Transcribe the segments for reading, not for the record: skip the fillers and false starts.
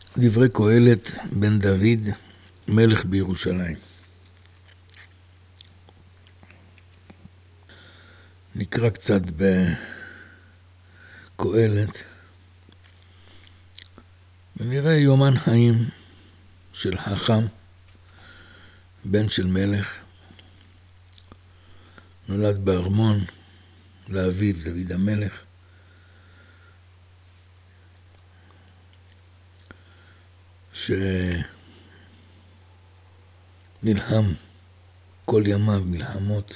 דברי קהלת בן דוד, מלך בירושלים. נקרא קצת בקהלת, ונראה יומן חיים של חכם, בן של מלך, נולד בארמון לאביו דוד המלך, שנלחם כל ימיו מלחמות,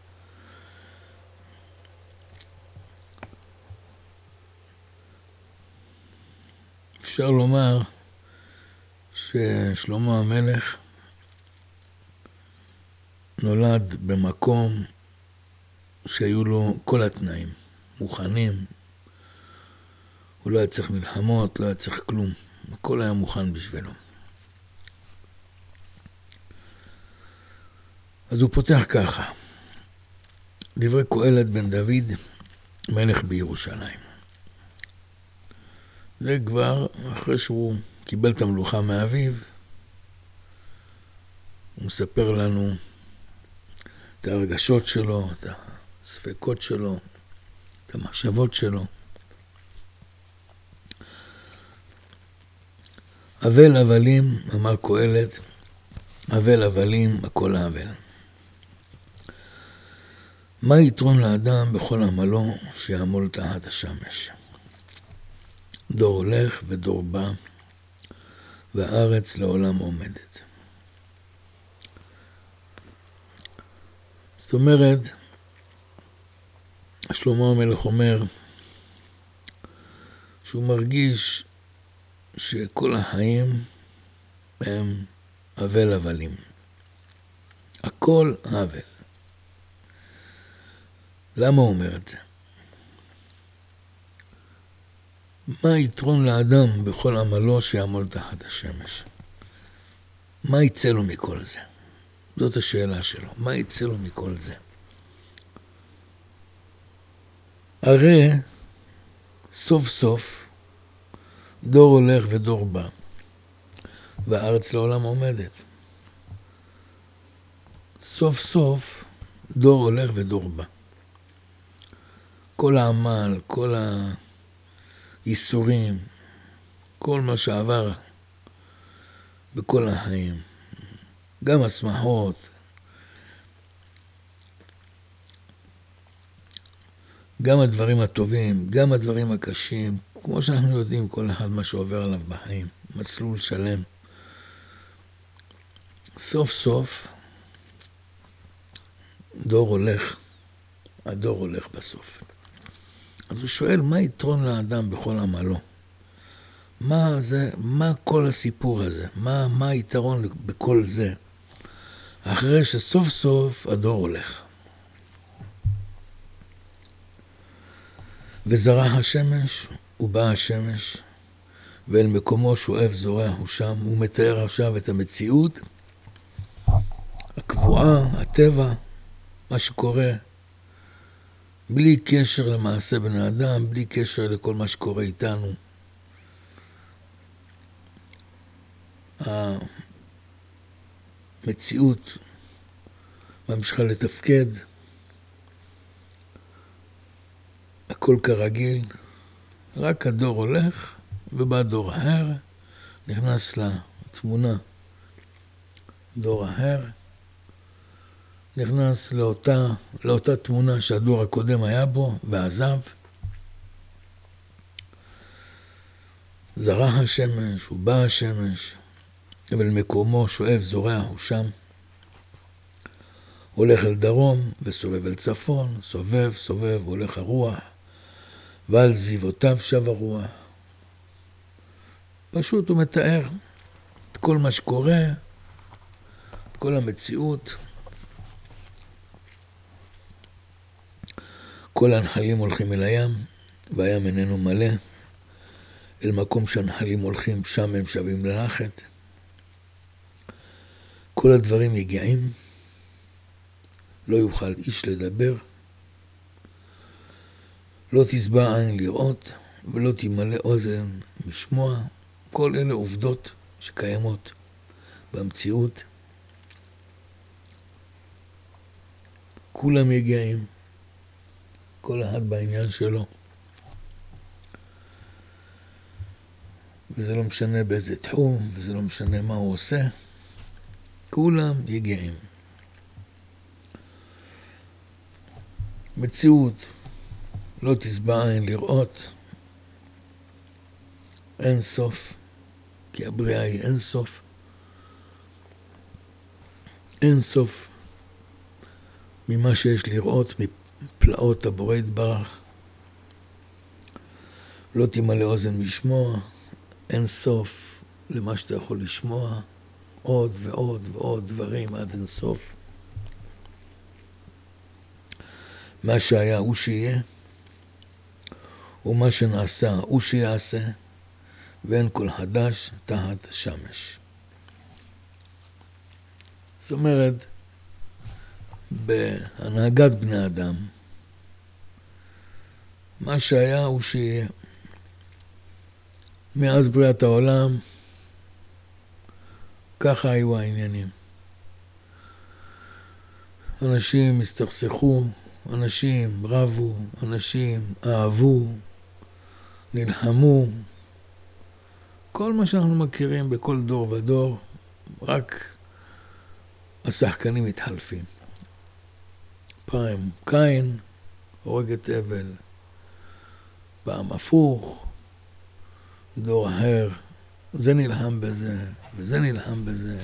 אפשר לומר ששלמה המלך נולד במקום שהיו לו כל התנאים מוכנים, הוא לא היה צריך מלחמות, לא היה צריך כלום, הכל היה מוכן בשבילו. אז הוא פותח ככה, דברי קהלת בן דוד, מלך בירושלים. זה כבר אחרי שהוא קיבל את המלוכה מאביו, הוא מספר לנו את הרגשות שלו, את הספקות שלו, את המחשבות שלו. אבל הבלים, אמר קהלת, אבל הבלים, הכל האבל. מה יתרון לאדם בכל עמלו שיעמול תחת השמש? דור הולך ודור בא, והארץ לעולם עומדת. זאת אומרת, שלמה המלך אומר שהוא מרגיש שכל החיים הם אבל הבלים. הכל אבל. למה הוא אומר את זה? מה יתרון לאדם בכל עמלו שיעמול תחת השמש? מה יצא לו מכל זה? זאת השאלה שלו. מה יצא לו מכל זה? הרי סוף סוף דור הולך ודור בא, והארץ לעולם עומדת. סוף סוף דור הולך ודור בא. כל העמל, כל הייסורים, כל מה שעבר בכל החיים, גם השמחות, גם הדברים הטובים, גם הדברים הקשים, כמו שאנחנו יודעים, כל אחד מה שעובר עליו בחיים, מסלול שלם. סוף סוף דור הולך, הדור הולך בסוף. אז הוא שואל, מה יתרון לאדם בכל עמלו? מה כל הסיפור הזה? מה היתרון בכל זה? אחרי שסוף סוף הדור הולך. וזרח השמש, ובא השמש, ואל מקומו שואף זורע הוא שם. הוא מתאר עכשיו את המציאות, הקבועה, הטבע, מה שקורה, בלי קשר למעשה בן האדם, בלי קשר לכל מה שקורה איתנו. המציאות ממשיכה לתפקד, הכל כרגיל, רק הדור הולך ובא דור אחר, נכנס לתמונה דור אחר, נכנס לאותה תמונה שהדור הקודם היה בו ועזב. זרח השמש, ובא השמש, אבל מקומו שואף זורע הוא שם. הולך אל דרום וסובב אל צפון, סובב, הולך הרוח, ועל סביבותיו שב הרוח. פשוט הוא מתאר את כל מה שקורה, את כל המציאות. כל הנחלים הולכים אל הים, והים איננו מלא. אל מקום שהנחלים הולכים, שם הם שווים לנחת. כל הדברים יגיעים, לא יוכל איש לדבר, לא תשבע עין לראות, ולא תמלא אוזן משמוע, כל אלה עובדות שקיימות במציאות. כולם יגעים, כל אחד בעניין שלו. וזה לא משנה באיזה תחום, וזה לא משנה מה הוא עושה. כולם יגעים. מציאות לא תסבע עין לראות. אין סוף, כי הבריאה היא אין סוף. אין סוף ממה שיש לראות, מפלאות הבורא יתברך. לא תמלא אוזן משמוע. אין סוף למה שאתה יכול לשמוע. עוד ועוד ועוד דברים עד אין סוף. מה שהיה הוא שיהיה, ומה שנעשה הוא שיעשה, ואין כל חדש תחת השמש. זאת אומרת, בהנהגת בני אדם, מה שהיה הוא שיהיה. מאז בריאת העולם, ככה היו העניינים. אנשים הסתכסכו, אנשים רבו, אנשים אהבו, נלחמו. כל מה שאנחנו מכירים בכל דור ודור, רק השחקנים מתחלפים. פעם קין הורג את הבל, פעם הפוך, דור אחר, זה נלחם בזה, וזה נלחם בזה.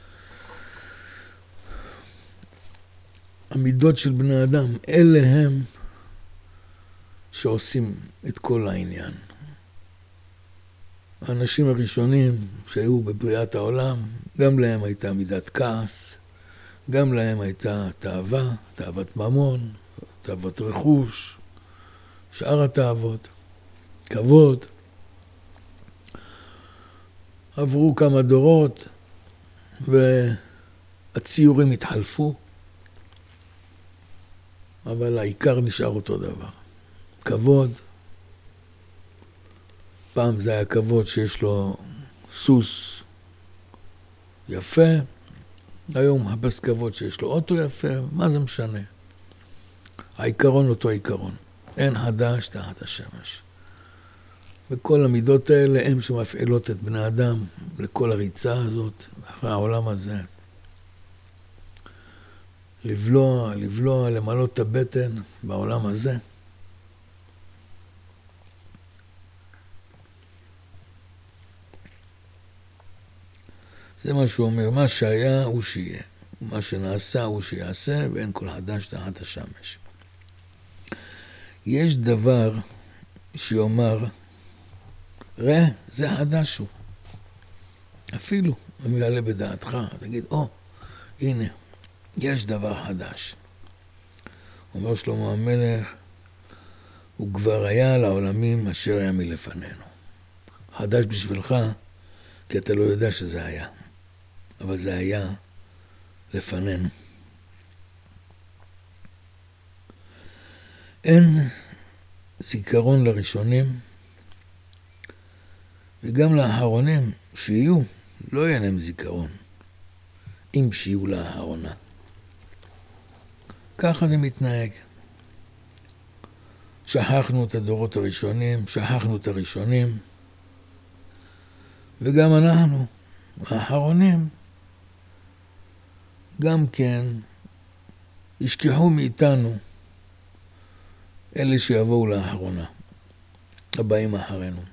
המידות של בני אדם, אלה הם שעושים את כל העניין. האנשים הראשונים שהיו בבריאת העולם, גם להם הייתה מידת כעס, גם להם הייתה תאווה, תאוות ממון, תאוות רכוש, שאר התאוות, כבוד. עברו כמה דורות והציורים התחלפו, אבל העיקר נשאר אותו דבר. כבוד. פעם זה היה כבוד שיש לו סוס יפה, היום מחפש כבוד שיש לו אוטו יפה, מה זה משנה? העיקרון אותו עיקרון. אין חדש תחת השמש. וכל המידות האלה הם שמפעילות את בני אדם לכל הריצה הזאת, אחרי העולם הזה. לבלוע, למלות את הבטן בעולם הזה. זה מה שהוא אומר, מה שהיה הוא שיהיה, מה שנעשה הוא שיעשה, ואין כל חדש תחת השמש. יש דבר שיאמר, ראה, זה חדש הוא. אפילו, אם יעלה בדעתך, תגיד, הנה, יש דבר חדש. אומר שלמה המלך, הוא כבר היה לעולמים אשר היה מלפנינו. חדש בשבילך, כי אתה לא יודע שזה היה. אבל זה היה לפנינו. אין זיכרון לראשונים, וגם לאחרונים שיהיו, לא יהיה להם זיכרון, אם שיהיו לאחרונה. ככה זה מתנהג. שכחנו את הדורות הראשונים, שכחנו את הראשונים, וגם אנחנו, האחרונים, גם כן ישכחו מאיתנו אלה שיבואו לאחרונה, הבאים אחרינו.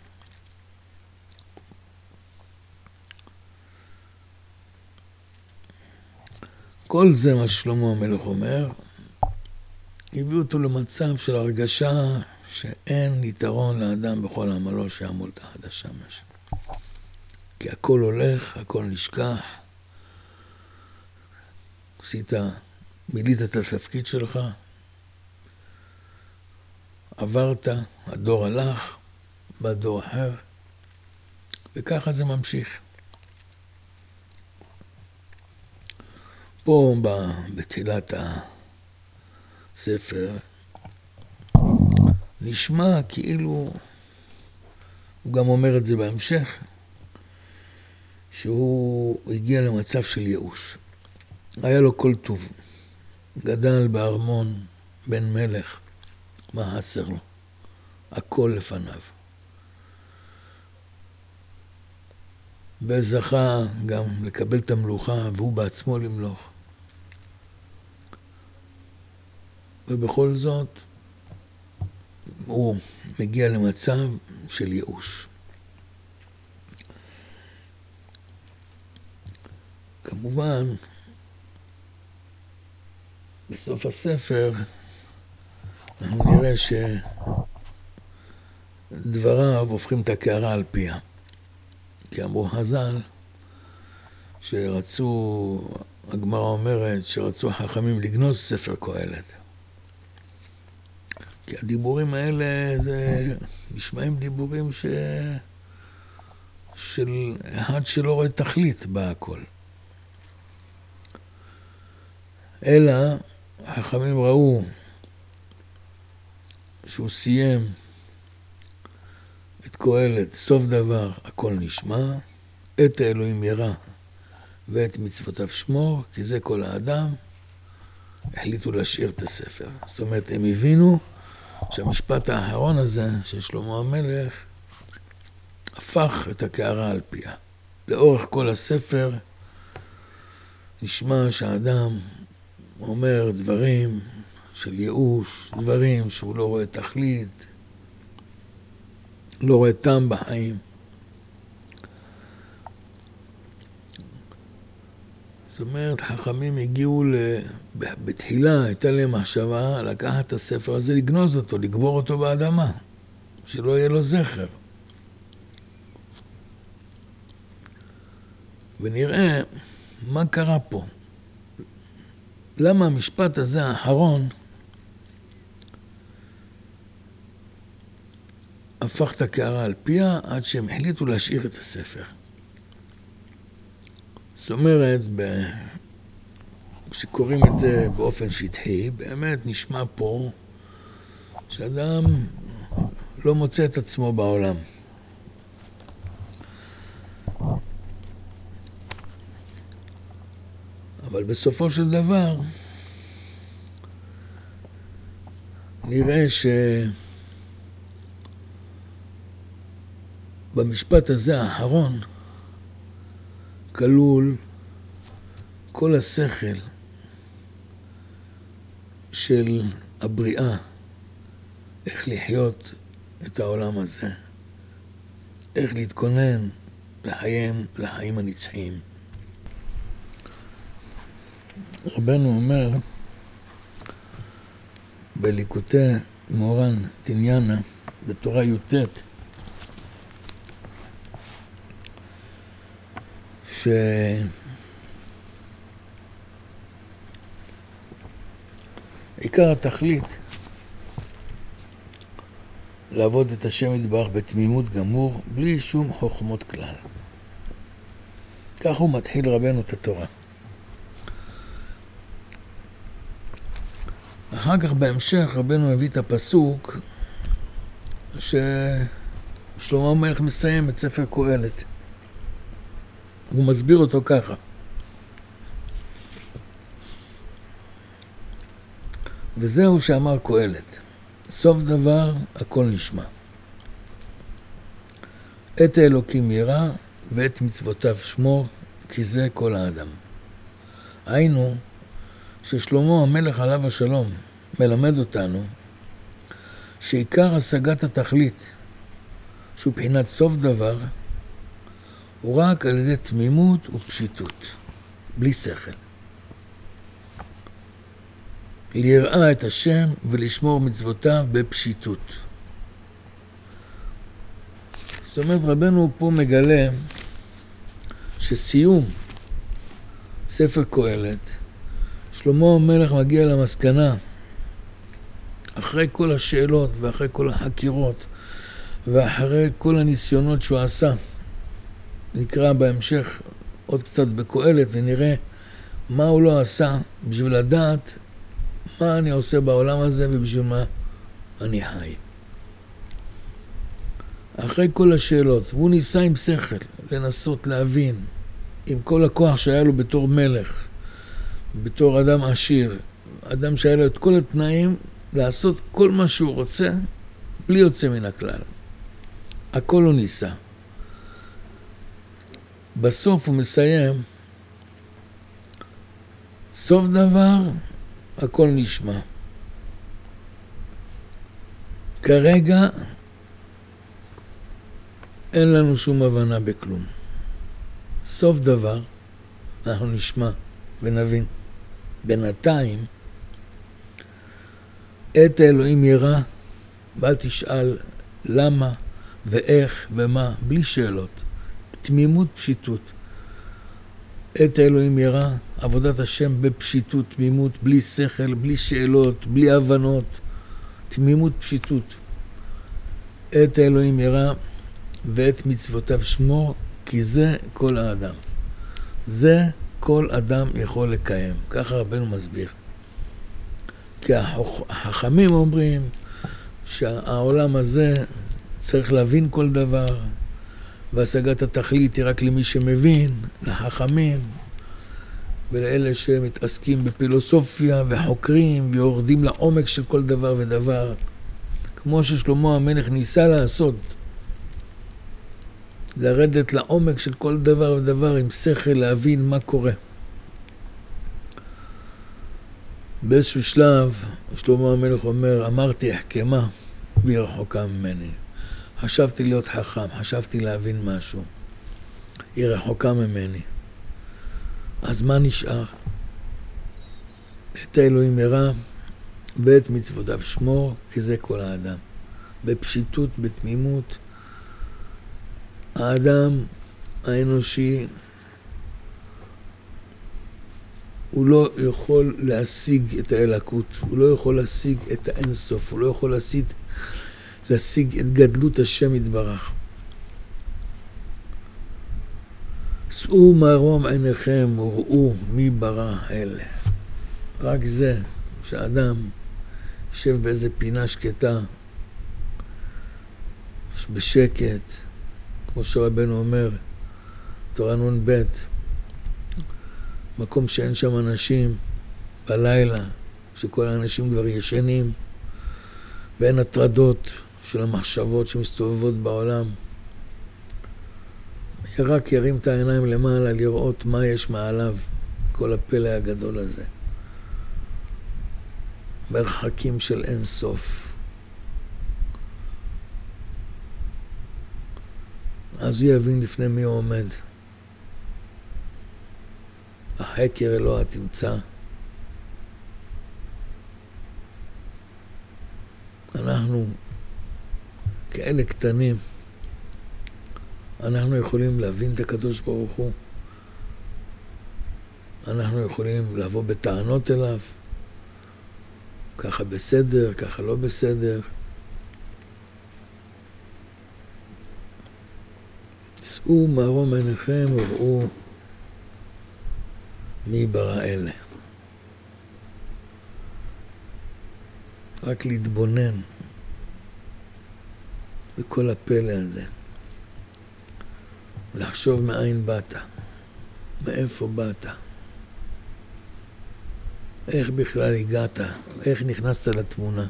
כל זה מה שלמה המלך אומר, הביא אותו למצב של הרגשה שאין יתרון לאדם בכל עמלו שיעמול תחת השמש. כי הכל הולך, הכל נשכח. מילאת את התפקיד שלך, עברת, הדור הלך, בא דור אחר, וככה זה ממשיך. פה בתחילת הספר נשמע כאילו, הוא גם אומר את זה בהמשך, שהוא הגיע למצב של ייאוש. היה לו כל טוב. גדל בארמון בן מלך. מה חסר לו? הכל לפניו. וזכה גם לקבל את המלוכה, והוא בעצמו למלוך. ובכל זאת, הוא מגיע למצב של ייאוש. כמובן, בסוף הספר, אנחנו נראה שדבריו הופכים את הקערה על פיה. כי אמרו חז"ל שרצו, הגמרא אומרת שרצו חכמים לגנוז ספר קהלת. כי הדיבורים האלה זה נשמעים דיבורים של אחד שלא רואה תכלית בהכל. אלא החכמים ראו שהוא סיים את קהלת, סוף דבר הכל נשמע, את האלוהים ירא ואת מצוותיו שמור, כי זה כל האדם, החליטו להשאיר את הספר. זאת אומרת, הם הבינו שהמשפט האחרון הזה של שלמה המלך הפך את הקערה על פיה. לאורך כל הספר נשמע שהאדם אומר דברים של ייאוש, דברים שהוא לא רואה תכלית, לא רואה טעם בחיים. זאת אומרת, חכמים הגיעו בתחילה, הייתה להם מחשבה לקחת את הספר הזה, לגנוז אותו, לגבור אותו באדמה, שלא יהיה לו זכר. ונראה מה קרה פה. למה המשפט הזה האחרון הפך את הקערה על פיה עד שהם החליטו להשאיר את הספר. זאת אומרת, כשקוראים את זה באופן שטחי, באמת נשמע פה שאדם לא מוצא את עצמו בעולם. אבל בסופו של דבר נראה שבמשפט הזה האחרון כלול כל השכל של הבריאה, איך לחיות את העולם הזה, איך להתכונן לחיים הנצחיים. רבנו אומר בליקוטי מורן תניאנה בתורה י"ט שעיקר התכלית לעבוד את השם יתברך בתמימות גמור בלי שום חוכמות כלל. כך הוא מתחיל רבנו את התורה. אחר כך בהמשך רבנו הביא את הפסוק ששלמה המלך מסיים את ספר קהלת. הוא מסביר אותו ככה. וזהו שאמר קהלת, סוף דבר הכל נשמע. את האלוקים ירא ואת מצוותיו שמור, כי זה כל האדם. היינו ששלמה המלך עליו השלום מלמד אותנו שעיקר השגת התכלית, שהוא בחינת סוף דבר, הוא רק על ידי תמימות ופשיטות, בלי שכל. ליראה את השם ולשמור מצוותיו בפשיטות. זאת אומרת, רבנו פה מגלה שסיום ספר קהלת, שלמה המלך מגיע למסקנה, אחרי כל השאלות ואחרי כל החקירות ואחרי כל הניסיונות שהוא עשה, נקרא בהמשך עוד קצת בקהלת ונראה מה הוא לא עשה בשביל לדעת מה אני עושה בעולם הזה ובשביל מה אני חי. אחרי כל השאלות, והוא ניסה עם שכל לנסות להבין עם כל הכוח שהיה לו בתור מלך, בתור אדם עשיר, אדם שהיה לו את כל התנאים לעשות כל מה שהוא רוצה, בלי יוצא מן הכלל. הכל הוא ניסה. בסוף הוא מסיים, סוף דבר, הכל נשמע. כרגע אין לנו שום הבנה בכלום. סוף דבר, אנחנו נשמע ונבין. בינתיים, את האלוהים ירא, ואל תשאל למה ואיך ומה, בלי שאלות. תמימות, פשיטות. את האלוהים ירא, עבודת השם בפשיטות, תמימות, בלי שכל, בלי שאלות, בלי הבנות. תמימות, פשיטות. את האלוהים ירא, ואת מצוותיו שמור, כי זה כל האדם. זה כל אדם יכול לקיים. ככה רבנו מסביר. כי החכמים אומרים שהעולם הזה צריך להבין כל דבר, והשגת התכלית היא רק למי שמבין, לחכמים, ולאלה שמתעסקים בפילוסופיה וחוקרים ויורדים לעומק של כל דבר ודבר, כמו ששלמה המלך ניסה לעשות. לרדת לעומק של כל דבר ודבר עם שכל, להבין מה קורה. באיזשהו שלב, שלמה המלך אומר, אמרתי החכמה והיא רחוקה ממני. חשבתי להיות חכם, חשבתי להבין משהו. היא רחוקה ממני. אז מה נשאר? את האלוהים ירא ואת מצוותיו שמור, כי זה כל האדם. בפשיטות, בתמימות, האדם האנושי הוא לא יכול להשיג את האלוקות, הוא לא יכול להשיג את האינסוף, הוא לא יכול להשיג את גדלות השם יתברך. שאו מרום עיניכם וראו מי ברא אלה. רק זה שאדם יושב באיזה פינה שקטה, בשקט, כמו שרבנו אומר, תורה נ"ב, מקום שאין שם אנשים בלילה, שכל האנשים כבר ישנים, ואין הטרדות של המחשבות שמסתובבות בעולם. רק ירים את העיניים למעלה לראות מה יש מעליו, כל הפלא הגדול הזה. מרחקים של אין סוף. אז הוא יבין לפני מי הוא עומד. החקר אלוה תמצא. אנחנו כאלה קטנים, אנחנו יכולים להבין את הקדוש ברוך הוא. אנחנו יכולים לבוא בטענות אליו. ככה בסדר, ככה לא בסדר. שאו מרום עיניכם וראו מי ברא אלה. רק להתבונן בכל הפלא הזה. לחשוב מאין באת, מאיפה באת, איך בכלל הגעת, איך נכנסת לתמונה.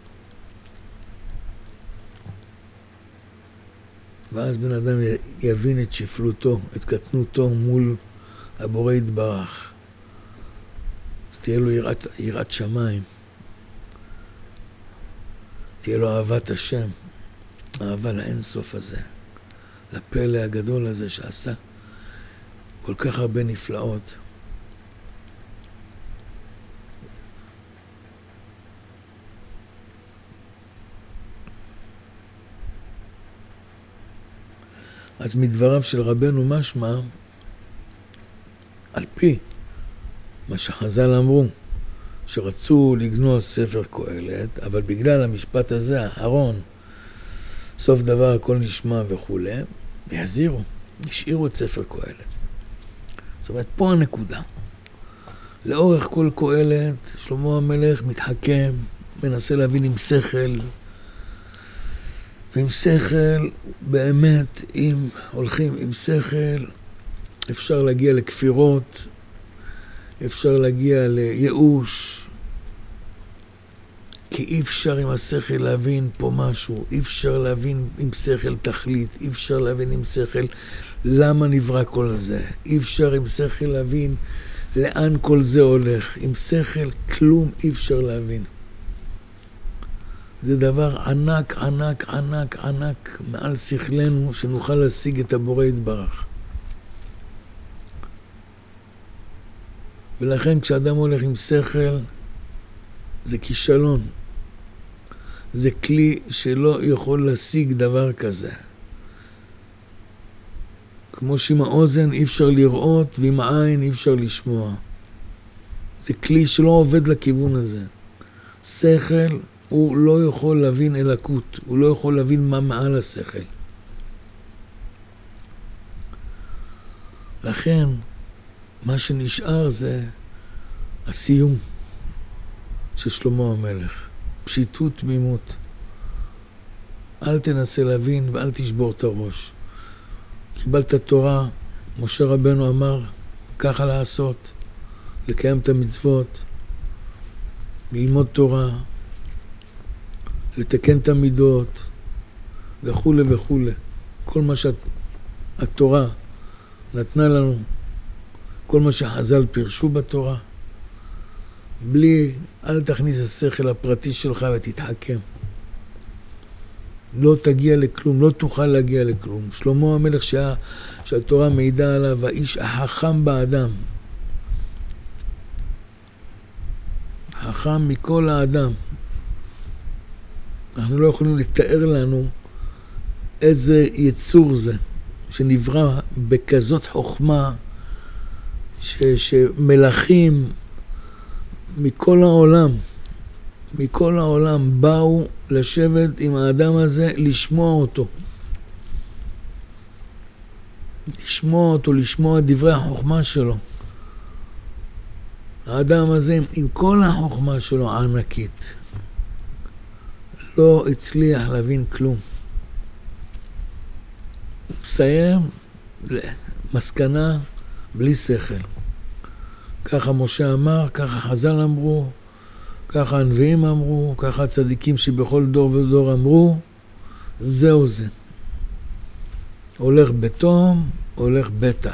ואז בן אדם יבין את שפלותו, את קטנותו מול הבורא יתברך. אז תהיה לו יראת שמיים. תהיה לו אהבת השם, אהבה לאינסוף הזה, לפלא הגדול הזה שעשה כל כך הרבה נפלאות. אז מדבריו של רבנו משמע, על פי מה שחז"ל אמרו, שרצו לגנוז ספר קהלת, אבל בגלל המשפט הזה האחרון, סוף דבר הכל נשמע וכו', יחזירו, השאירו את ספר קהלת. זאת אומרת, פה הנקודה. לאורך כל קהלת, שלמה המלך מתחכם, מנסה להבין עם שכל, ועם שכל, באמת, אם הולכים עם שכל, אפשר להגיע לכפירות, אפשר להגיע לייאוש, כי אי אפשר עם השכל להבין פה משהו, אי אפשר להבין עם שכל תכלית, אי אפשר להבין עם שכל למה נברא כל זה, אי אפשר עם שכל להבין לאן כל זה הולך, עם שכל כלום אי אפשר להבין. זה דבר ענק, ענק, ענק, ענק מעל שכלנו שנוכל להשיג את הבורא יתברך. ולכן כשאדם הולך עם שכל, זה כישלון. זה כלי שלא יכול להשיג דבר כזה. כמו שעם האוזן אי אפשר לראות ועם העין אי אפשר לשמוע. זה כלי שלא עובד לכיוון הזה. שכל הוא לא יכול להבין אלוקות, הוא לא יכול להבין מה מעל השכל. לכן מה שנשאר זה הסיום של שלמה המלך. פשיטות תמימות. אל תנסה להבין ואל תשבור את הראש. קיבלת תורה, משה רבנו אמר, ככה לעשות, לקיים את המצוות, ללמוד תורה, לתקן את המידות, וכו' וכו'. כל מה שהתורה נתנה לנו, כל מה שחז"ל פירשו בתורה, בלי, אל תכניס השכל הפרטי שלך ותתחכם. לא תגיע לכלום, לא תוכל להגיע לכלום. שלמה המלך שהתורה מעידה עליו, האיש החכם באדם. חכם מכל האדם. אנחנו לא יכולים לתאר לנו איזה יצור זה, שנברא בכזאת חוכמה, שמלכים מכל העולם באו לשבת עם האדם הזה, לשמוע דברי החוכמה שלו. האדם הזה עם כל החוכמה שלו הענקית, לא הצליח להבין כלום. הוא מסיים מסקנה בלי שכל. ככה משה אמר, ככה חז"ל אמרו, ככה הנביאים אמרו, ככה הצדיקים שבכל דור ודור אמרו, זהו זה. הולך בתום, הולך בטח.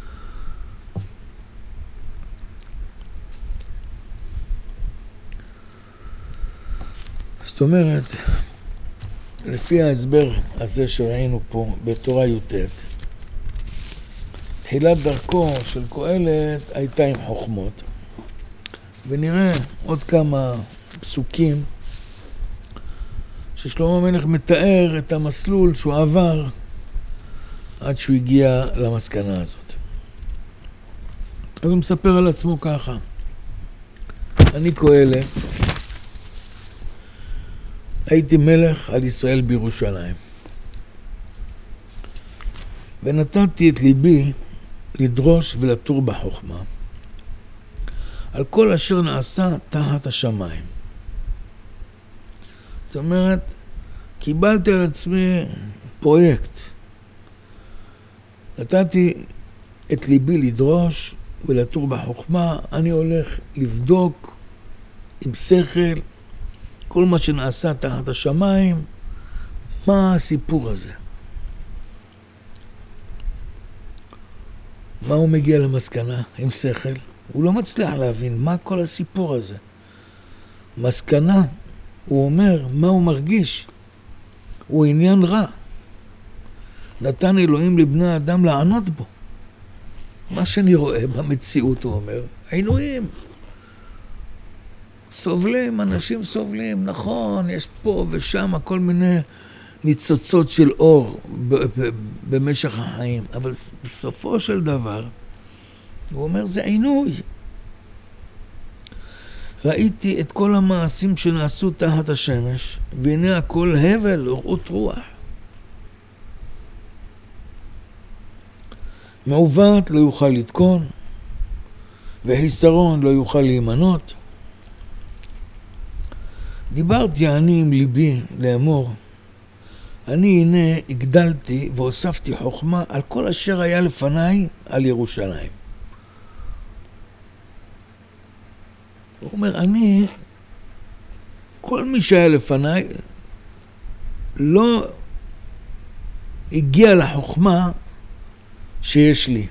זאת אומרת, לפי ההסבר הזה שראינו פה בתורה י"ט, תחילת דרכו של קהלת הייתה עם חוכמות. ונראה עוד כמה פסוקים ששלמה המלך מתאר את המסלול שהוא עבר עד שהוא הגיע למסקנה הזאת. אז הוא מספר על עצמו ככה: אני קהלת, הייתי מלך על ישראל בירושלים, ונתתי את ליבי לדרוש ולתור בחוכמה על כל אשר נעשה תחת השמיים. זאת אומרת, קיבלתי על עצמי פרויקט. נתתי את ליבי לדרוש ולתור בחוכמה. אני הולך לבדוק עם שכל כל מה שנעשה תחת השמיים, מה הסיפור הזה. מה הוא מגיע למסקנה עם שכל? הוא לא מצליח להבין מה כל הסיפור הזה. מסקנה, הוא אומר, מה הוא מרגיש? הוא עניין רע. נתן אלוהים לבני האדם לענות בו. מה שאני רואה במציאות, הוא אומר, עינויים. סובלים, אנשים סובלים, נכון, יש פה ושם כל מיני ניצוצות של אור במשך החיים, אבל בסופו של דבר, הוא אומר, זה עינוי. ראיתי את כל המעשים שנעשו תחת השמש, והנה הכל הבל ורעות רוח. מעוות לא יוכל לתקון, וחיסרון לא יוכל להימנות. דיברתי אני עם ליבי לאמור, אני הנה הגדלתי והוספתי חוכמה על כל אשר היה לפניי על ירושלים. הוא אומר, כל מי שהיה לפניי לא הגיע לחוכמה שיש לי.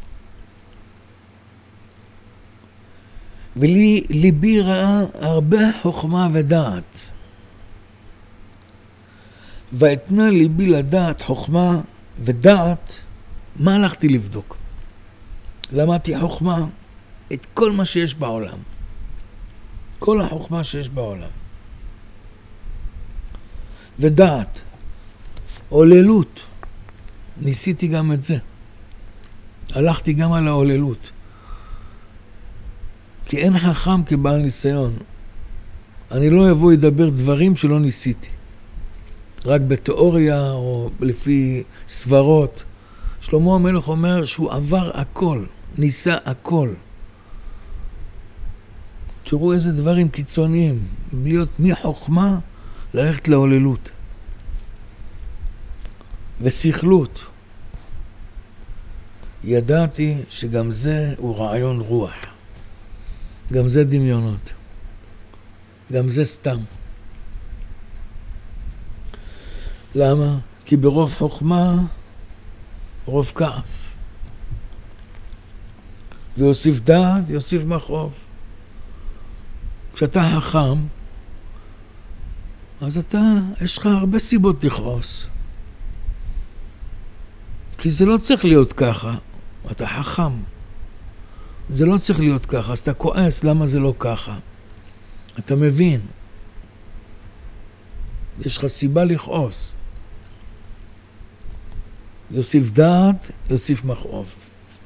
וליבי ראה הרבה חוכמה ודעת. ואתנה ליבי לדעת חוכמה ודעת, מה הלכתי לבדוק? למדתי חוכמה, את כל מה שיש בעולם. כל החוכמה שיש בעולם. ודעת, עוללות, ניסיתי גם את זה. הלכתי גם על העוללות. כי אין חכם כבעל ניסיון. אני לא אבוא לדבר דברים שלא ניסיתי. רק בתיאוריה או לפי סברות. שלמה המלך אומר שהוא עבר הכל, ניסה הכל. תראו איזה דברים קיצוניים. להיות מחוכמה ללכת לעוללות. ושכלות. ידעתי שגם זה הוא רעיון רוח. גם זה דמיונות. גם זה סתם. למה? כי ברוב חוכמה, רוב כעס. ויוסיף דעת, יוסיף מכאוב. כשאתה חכם, אז יש לך הרבה סיבות לכעוס. כי זה לא צריך להיות ככה. אתה חכם. זה לא צריך להיות ככה. אז אתה כועס, למה זה לא ככה? אתה מבין. יש לך סיבה לכעוס. יוסיף דעת, יוסיף מכאוב.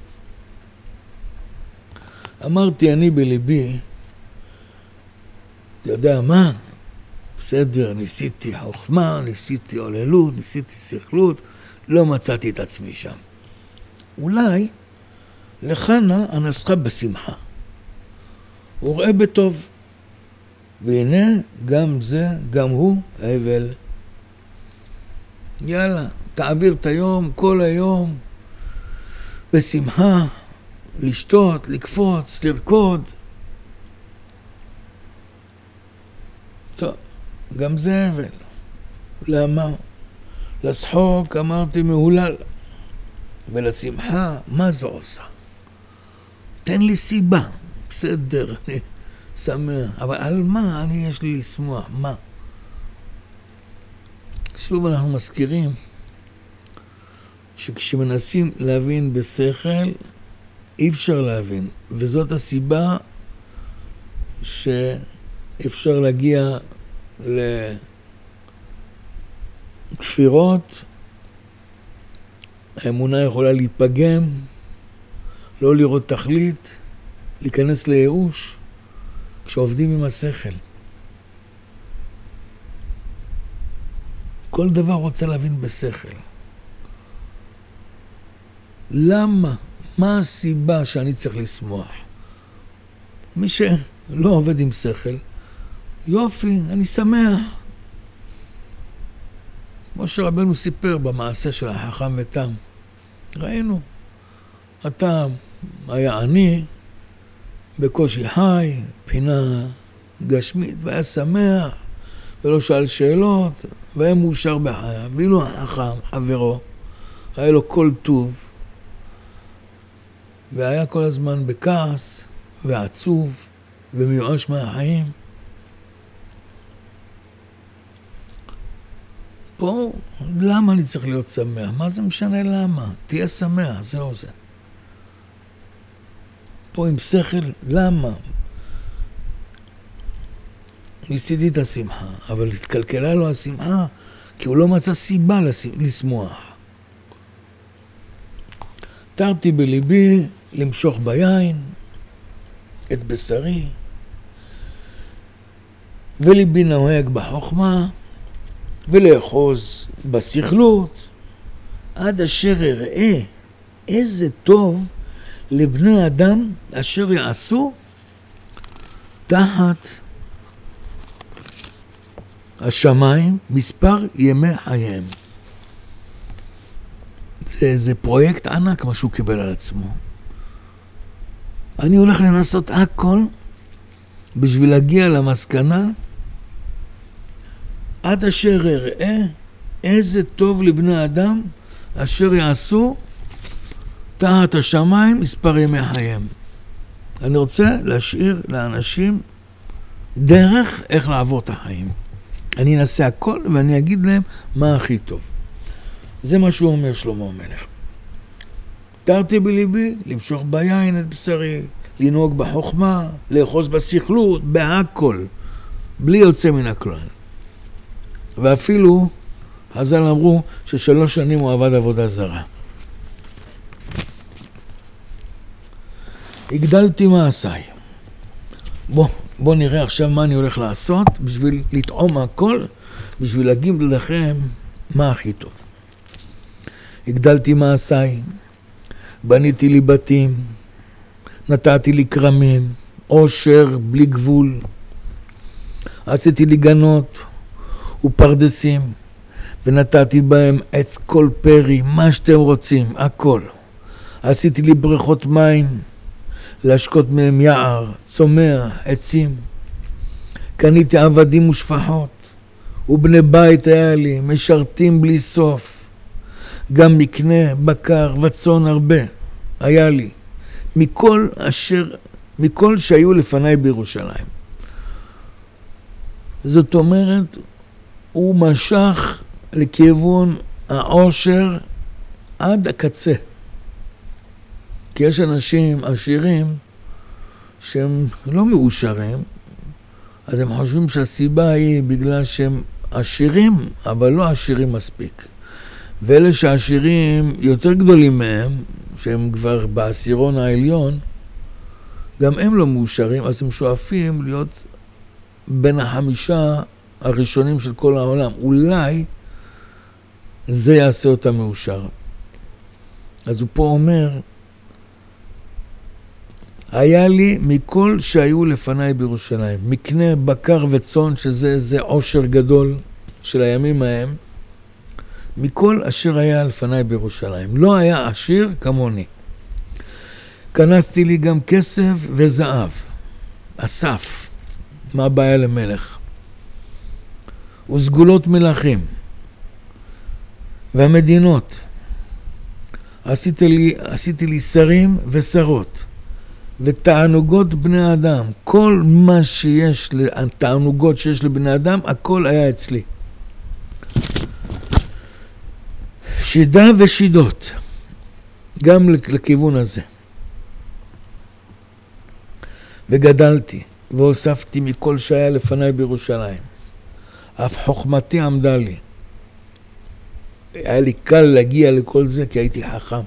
אמרתי אני בליבי, אתה יודע מה? בסדר, ניסיתי חוכמה, ניסיתי עוללות, ניסיתי שכלות, לא מצאתי את עצמי שם. אולי לחנה הנסחה בשמחה. הוא רואה בטוב. והנה גם זה, גם הוא, אבל. יאללה, תעביר את היום, כל היום, בשמחה, לשתות, לקפוץ, לרקוד. טוב, גם זה אבל. למה? לשחוק אמרתי מהולל. ולשמחה, מה זה עושה? תן לי סיבה. בסדר, אני שמח. אבל על מה יש לי לשמוח? מה? שוב אנחנו מזכירים שכשמנסים להבין בשכל, אי אפשר להבין. וזאת הסיבה שאפשר להגיע לכפירות. האמונה יכולה להיפגם, לא לראות תכלית, להיכנס לייאוש, כשעובדים עם השכל. כל דבר רוצה להבין בשכל. למה? מה הסיבה שאני צריך לשמוח? מי שלא עובד עם שכל, יופי, אני שמח. כמו שרבנו סיפר במעשה של החכם ותם. ראינו, התם היה עני, בקושי חי, פינה גשמית, והיה שמח, ולא שאל שאלות, והיה מאושר בחייו. ואילו החכם, חברו, היה לו כל טוב, והיה כל הזמן בכעס, ועצוב, ומיואש מהחיים. פה, למה אני צריך להיות שמח? מה זה משנה למה? תהיה שמח, זהו זה. פה עם שכל, למה? ניסיתי את השמחה, אבל התקלקלה לו השמחה, כי הוא לא מצא סיבה לשמוח. תרתי בליבי למשוך ביין את בשרי, וליבי נוהג בחוכמה, ולאחוז בשכלות, עד אשר אראה איזה טוב לבני אדם אשר יעשו תחת השמיים, מספר ימי חייהם. זה פרויקט ענק מה שהוא קיבל על עצמו. אני הולך לנסות הכל בשביל להגיע למסקנה עד אשר אראה איזה טוב לבני אדם אשר יעשו תחת השמיים מספר ימי חייהם. אני רוצה להשאיר לאנשים דרך איך לעבור את החיים. אני אנסה הכל ואני אגיד להם מה הכי טוב. זה מה שהוא אומר שלמה המלך. תרתי בליבי, למשוך ביין את בשרי, לנהוג בחוכמה, לאחוז בסכלות, בהכל, בלי יוצא מן הכלל. ואפילו, חז"ל אמרו ש3 שנים הוא עבד עבודה זרה. הגדלתי מעשיי. בוא נראה עכשיו מה אני הולך לעשות בשביל לטעום הכל, בשביל להגיד לכם מה הכי טוב. הגדלתי מעשיי, בניתי לי בתים, נתתי לי כרמים, עושר בלי גבול, עשיתי לי גנות ופרדסים, ונתתי בהם עץ כל פרי, מה שאתם רוצים, הכל. עשיתי לי בריכות מים, להשקות מהם יער, צומח, עצים. קניתי עבדים ושפחות, ובני בית היה לי, משרתים בלי סוף. גם מקנה, בקר וצאן הרבה היה לי, מכל שהיו לפניי בירושלים. זאת אומרת, הוא משך לכיוון העושר עד הקצה. כי יש אנשים עשירים שהם לא מאושרים, אז הם חושבים שהסיבה היא בגלל שהם עשירים, אבל לא עשירים מספיק. ואלה שהעשירים יותר גדולים מהם, שהם כבר בעשירון העליון, גם הם לא מאושרים, אז הם שואפים להיות בין 5 הראשונים של כל העולם. אולי זה יעשה אותם מאושר. אז הוא פה אומר, היה לי מכל שהיו לפניי בירושלים, מקנה, בקר וצאן, שזה עושר גדול של הימים ההם, מכל אשר היה לפניי בירושלים. לא היה עשיר כמוני. כנסתי לי גם כסף וזהב, אסף, מה הבעיה למלך? וסגולות מלכים, והמדינות. עשיתי לי שרים ושרות, ותענוגות בני אדם. כל מה שיש, התענוגות שיש לבני אדם, הכל היה אצלי. שידה ושידות, גם לכיוון הזה. וגדלתי והוספתי מכל שהיה לפניי בירושלים. אף חוכמתי עמדה לי. היה לי קל להגיע לכל זה כי הייתי חכם.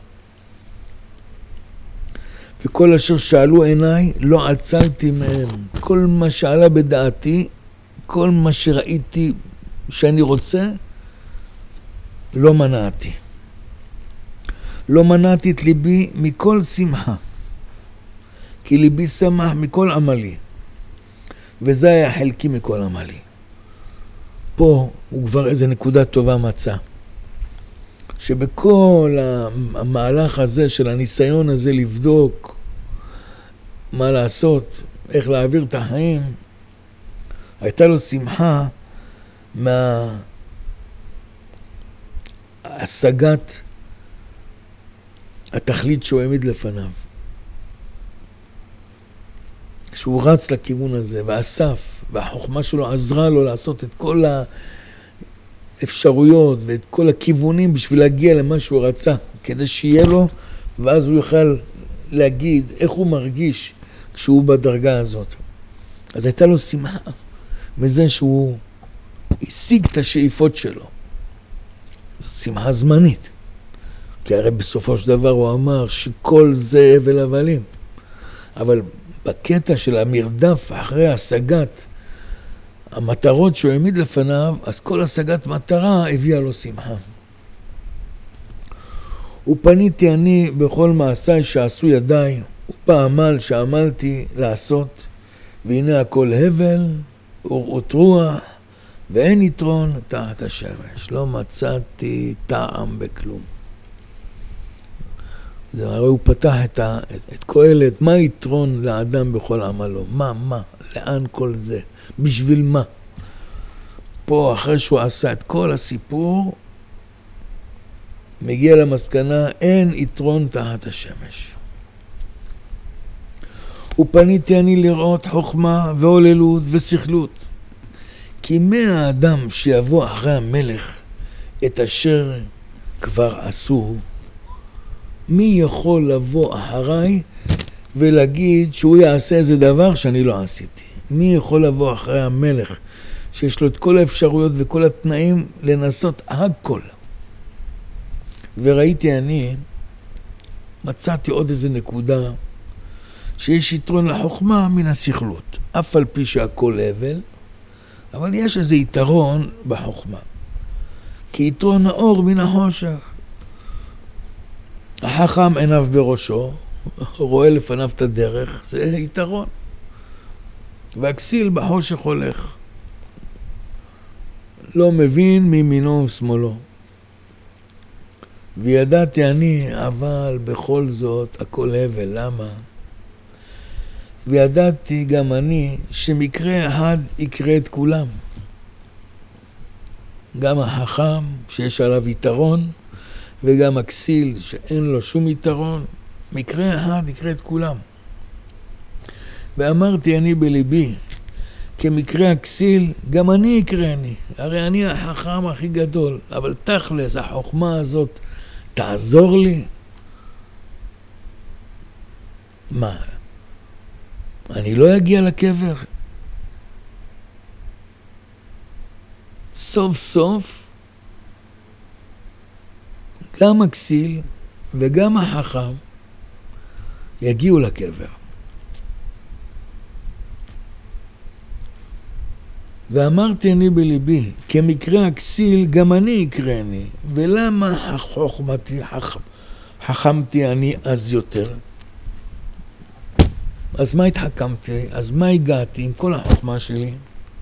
וכל אשר שאלו עיניי לא עצלתי מהם. כל מה שעלה בדעתי, כל מה שראיתי שאני רוצה, לא מנעתי. לא מנעתי את ליבי מכל שמחה. כי ליבי שמח מכל עמלי. וזה היה חלקי מכל עמלי. פה הוא כבר איזה נקודה טובה מצא. שבכל המהלך הזה של הניסיון הזה לבדוק מה לעשות, איך להעביר את החיים, הייתה לו שמחה מהשגת התכלית שהוא העמיד לפניו. שהוא רץ לכיוון הזה ואסף, והחוכמה שלו עזרה לו לעשות את כל האפשרויות ואת כל הכיוונים בשביל להגיע למה שהוא רצה, כדי שיהיה לו, ואז הוא יוכל להגיד איך הוא מרגיש כשהוא בדרגה הזאת. אז הייתה לו שמחה מזה שהוא השיג את השאיפות שלו. שמחה זמנית. כי הרי בסופו של דבר הוא אמר שכל זה הבל הבלים. אבל בקטע של המרדף אחרי השגת המטרות שהוא העמיד לפניו, אז כל השגת מטרה הביאה לו שמחה. ופניתי אני בכל מעשיי שעשו ידיי, ובעמל שעמלתי לעשות, והנה הכל הבל, ורעות רוח, ואין יתרון תחת השמש. לא מצאתי טעם בכלום. זה הרי הוא פתח את קהלת, מה יתרון לאדם בכל עמלו? מה? לאן כל זה? בשביל מה? פה אחרי שהוא עשה את כל הסיפור, מגיע למסקנה, אין יתרון תחת השמש. ופניתי אני לראות חוכמה והוללות ושכלות. כי מהאדם שיבוא אחרי המלך את אשר כבר עשו, מי יכול לבוא אחריי ולהגיד שהוא יעשה איזה דבר שאני לא עשיתי? מי יכול לבוא אחרי המלך שיש לו את כל האפשרויות וכל התנאים לנסות הכל? וראיתי אני, מצאתי עוד איזה נקודה, שיש יתרון לחוכמה מן השכלות. אף על פי שהכל הבל, אבל יש איזה יתרון בחוכמה. כי יתרון האור מן החושך. החכם עיניו בראשו, רואה לפניו את הדרך, זה יתרון. והכסיל בחושך הולך. לא מבין מימינו ושמאלו. וידעתי אני, אבל בכל זאת הכל הבל. למה? וידעתי גם אני שמקרה אחד יקרה את כולם. גם החכם שיש עליו יתרון, וגם הכסיל שאין לו שום יתרון, מקרה אחד יקרה את כולם. ואמרתי אני בליבי, כמקרה הכסיל, גם אני יקרני. הרי אני החכם הכי גדול, אבל תכלס, החוכמה הזאת תעזור לי? מה? אני לא אגיע לקבר? סוף סוף, גם הכסיל וגם החכם יגיעו לקבר. ואמרתי אני בליבי, כמקרה הכסיל גם אני יקרני. ולמה חכמתי אני אז יותר? אז מה התחכמתי? אז מה הגעתי עם כל החוכמה שלי?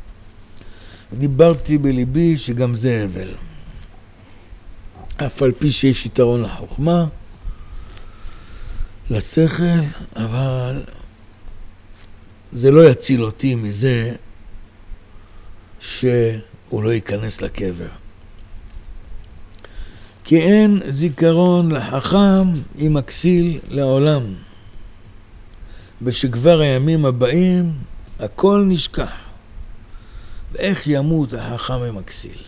דיברתי בליבי שגם זה הבל. אף על פי שיש יתרון לחוכמה, לשכל, אבל זה לא יציל אותי מזה שהוא לא ייכנס לקבר. כי אין זיכרון לחכם עם הכסיל לעולם. בשכבר הימים הבאים הכל נשכח. ואיך ימות החכם עם הכסיל?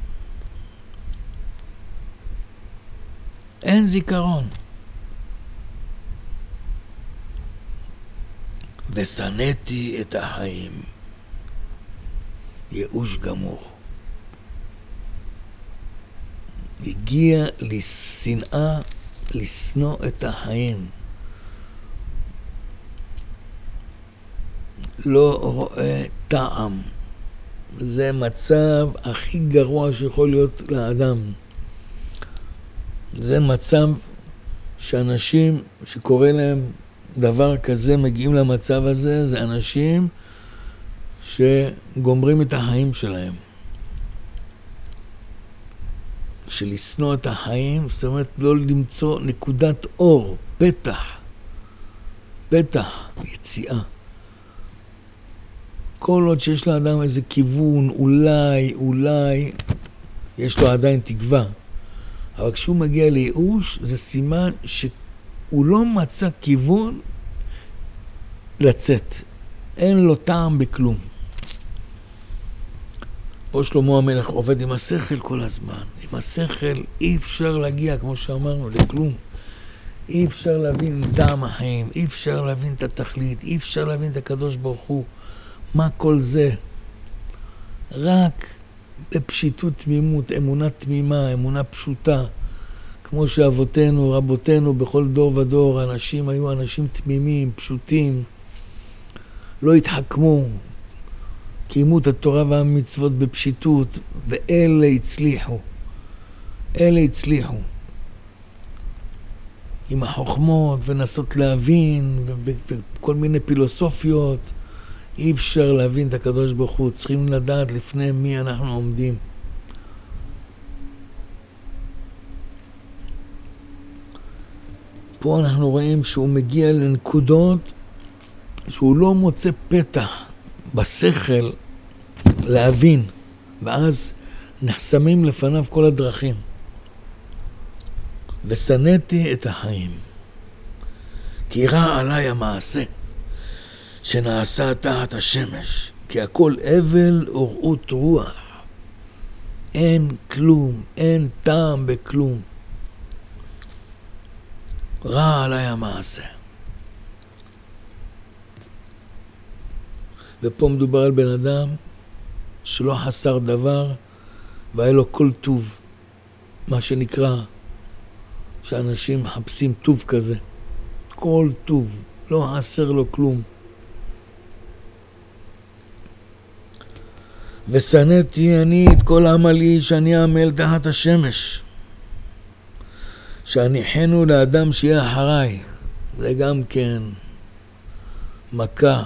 אין זיכרון. ושנאתי את החיים. ייאוש גמור. הגיע לשנאה, לשנוא את החיים. לא רואה טעם. זה מצב הכי גרוע שיכול להיות לאדם. זה מצב שאנשים שקורא להם דבר כזה מגיעים למצב הזה, זה אנשים שגומרים את החיים שלהם. שלשנוא את החיים, זאת אומרת לא למצוא נקודת אור, פתח, יציאה. כל עוד שיש לאדם איזה כיוון, אולי, יש לו עדיין תקווה. אבל כשהוא מגיע לייאוש, זה סימן שהוא לא מצא כיוון לצאת. אין לו טעם בכלום. פה שלמה המלך עובד עם השכל כל הזמן. עם השכל אי אפשר להגיע, כמו שאמרנו, לכלום. אי אפשר להבין טעם החיים, אי אפשר להבין את התכלית, אי אפשר להבין את הקדוש ברוך הוא. מה כל זה? רק בפשיטות תמימות, אמונה תמימה, אמונה פשוטה. כמו שאבותינו, רבותינו, בכל דור ודור, אנשים היו אנשים תמימים, פשוטים. לא התחכמו, קיימו את התורה והמצוות בפשיטות, ואלה הצליחו. עם החוכמות ונסות להבין, וכל מיני פילוסופיות, אי אפשר להבין את הקדוש ברוך הוא, צריכים לדעת לפני מי אנחנו עומדים. פה אנחנו רואים שהוא מגיע לנקודות שהוא לא מוצא פתח בשכל להבין, ואז נחסמים לפניו כל הדרכים. ושנאתי את החיים, כי רע עליי המעשה שנעשה תחת השמש, כי הכל אבל ורעות רוח. אין כלום, אין טעם בכלום. רע עליי המעשה. ופה מדובר על בן אדם שלא חסר דבר והיה לו כל טוב, מה שנקרא שאנשים מחפשים טוב כזה, כל טוב, לא חסר לו כלום. ושנאתי אני את כל עמלי שאני אעמל תחת השמש, שהניחנו לאדם שיהיה אחריי. זה גם כן מכה.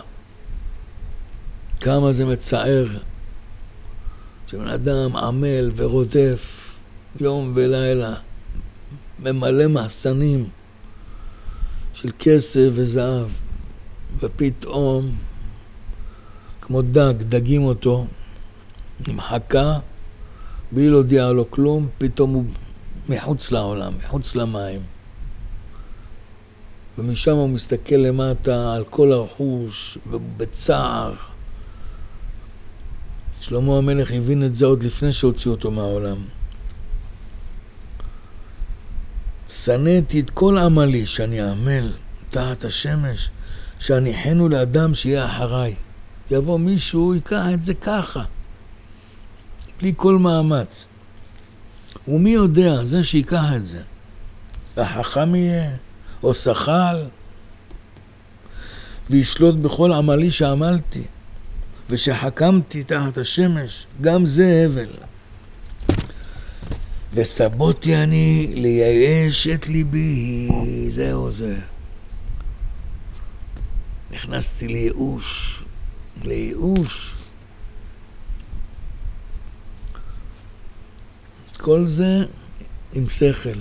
כמה זה מצער שבן אדם עמל ורודף יום ולילה, ממלא מחסנים של כסף וזהב, ופתאום כמו דגים אותו עם חכה, בלי להודיע לו כלום, פתאום הוא מחוץ לעולם, מחוץ למים. ומשם הוא מסתכל למטה על כל הרכוש, ובצער. שלמה המלך הבין את זה עוד לפני שהוציאו אותו מהעולם. שנאתי את כל עמלי שאני אעמל תחת השמש, שהניחנו לאדם שיהיה אחריי. יבוא מישהו, ייקח את זה ככה, בלי כל מאמץ. ומי יודע, זה שיקח את זה, החכם יהיה, או שחל, וישלוט בכל עמלי שעמלתי, ושחכמתי תחת השמש, גם זה הבל. וסבותי אני לייאש את ליבי, זהו זה. נכנסתי לייאוש, לייאוש. כל זה עם שכל.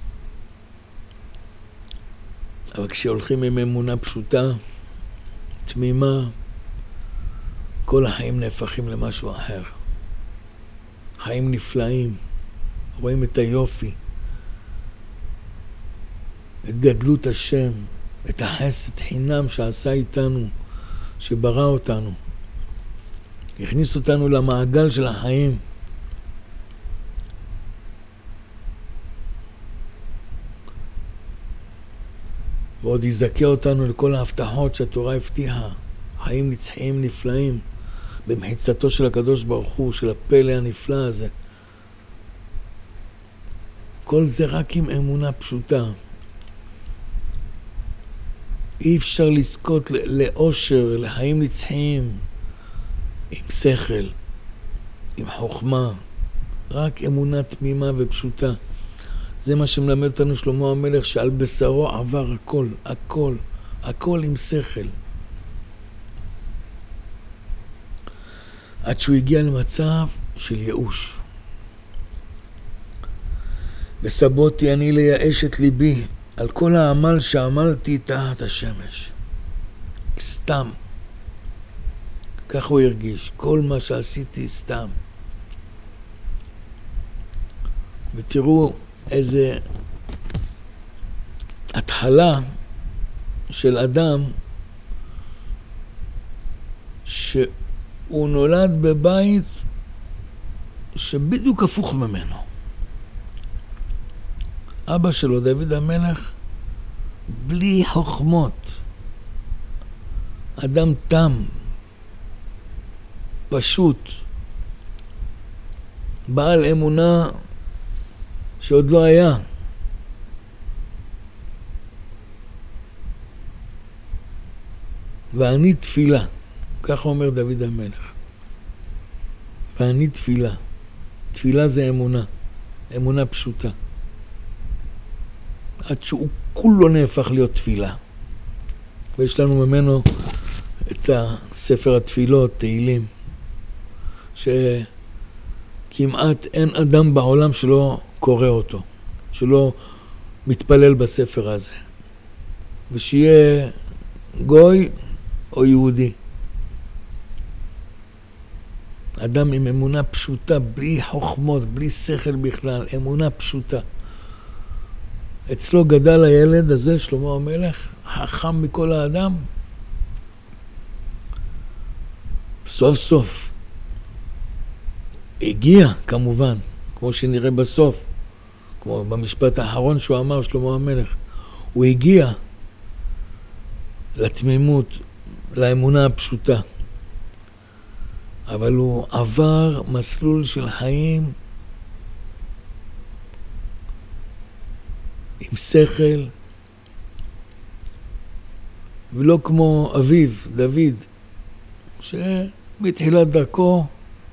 אבל כשהולכים עם אמונה פשוטה, תמימה, כל החיים נהפכים למשהו אחר. חיים נפלאים. רואים את היופי, את גדלות השם, את החסד חינם שעשה איתנו, שברא אותנו. הכניס אותנו למעגל של החיים. ועוד יזכה אותנו לכל ההבטחות שהתורה הבטיחה. חיים נצחיים נפלאים, במחיצתו של הקדוש ברוך הוא, של הפלא הנפלא הזה. כל זה רק עם אמונה פשוטה. אי אפשר לזכות לאושר, לחיים נצחיים, עם שכל, עם חוכמה, רק אמונה תמימה ופשוטה. זה מה שמלמד אותנו שלמה המלך, שעל בשרו עבר הכל, הכל, הכל עם שכל. עד שהוא הגיע למצב של ייאוש. וסבותי אני לייאש את ליבי על כל העמל שעמלתי תחת השמש. סתם. כך הוא הרגיש. כל מה שעשיתי סתם. ותראו איזה התחלה של אדם שהוא נולד בבית שבדיוק הפוך ממנו. אבא שלו, דוד המלך, בלי חוכמות. אדם תם, פשוט, בעל אמונה שעוד לא היה. ואני תפילה, ככה אומר דוד המלך. ואני תפילה. תפילה זה אמונה, אמונה פשוטה. עד שהוא כולו נהפך להיות תפילה. ויש לנו ממנו את ספר התפילות, תהילים, שכמעט אין אדם בעולם שלא קורא אותו, שלא מתפלל בספר הזה, ושיהיה גוי או יהודי. אדם עם אמונה פשוטה, בלי חוכמות, בלי שכל בכלל, אמונה פשוטה. אצלו גדל הילד הזה, שלמה המלך, חכם מכל האדם. סוף סוף הגיע, כמובן, כמו שנראה בסוף, כמו במשפט האחרון שהוא אמר, שלמה המלך, הוא הגיע לתמימות, לאמונה הפשוטה. אבל הוא עבר מסלול של חיים עם שכל, ולא כמו אביו, דוד, שמתחילת דרכו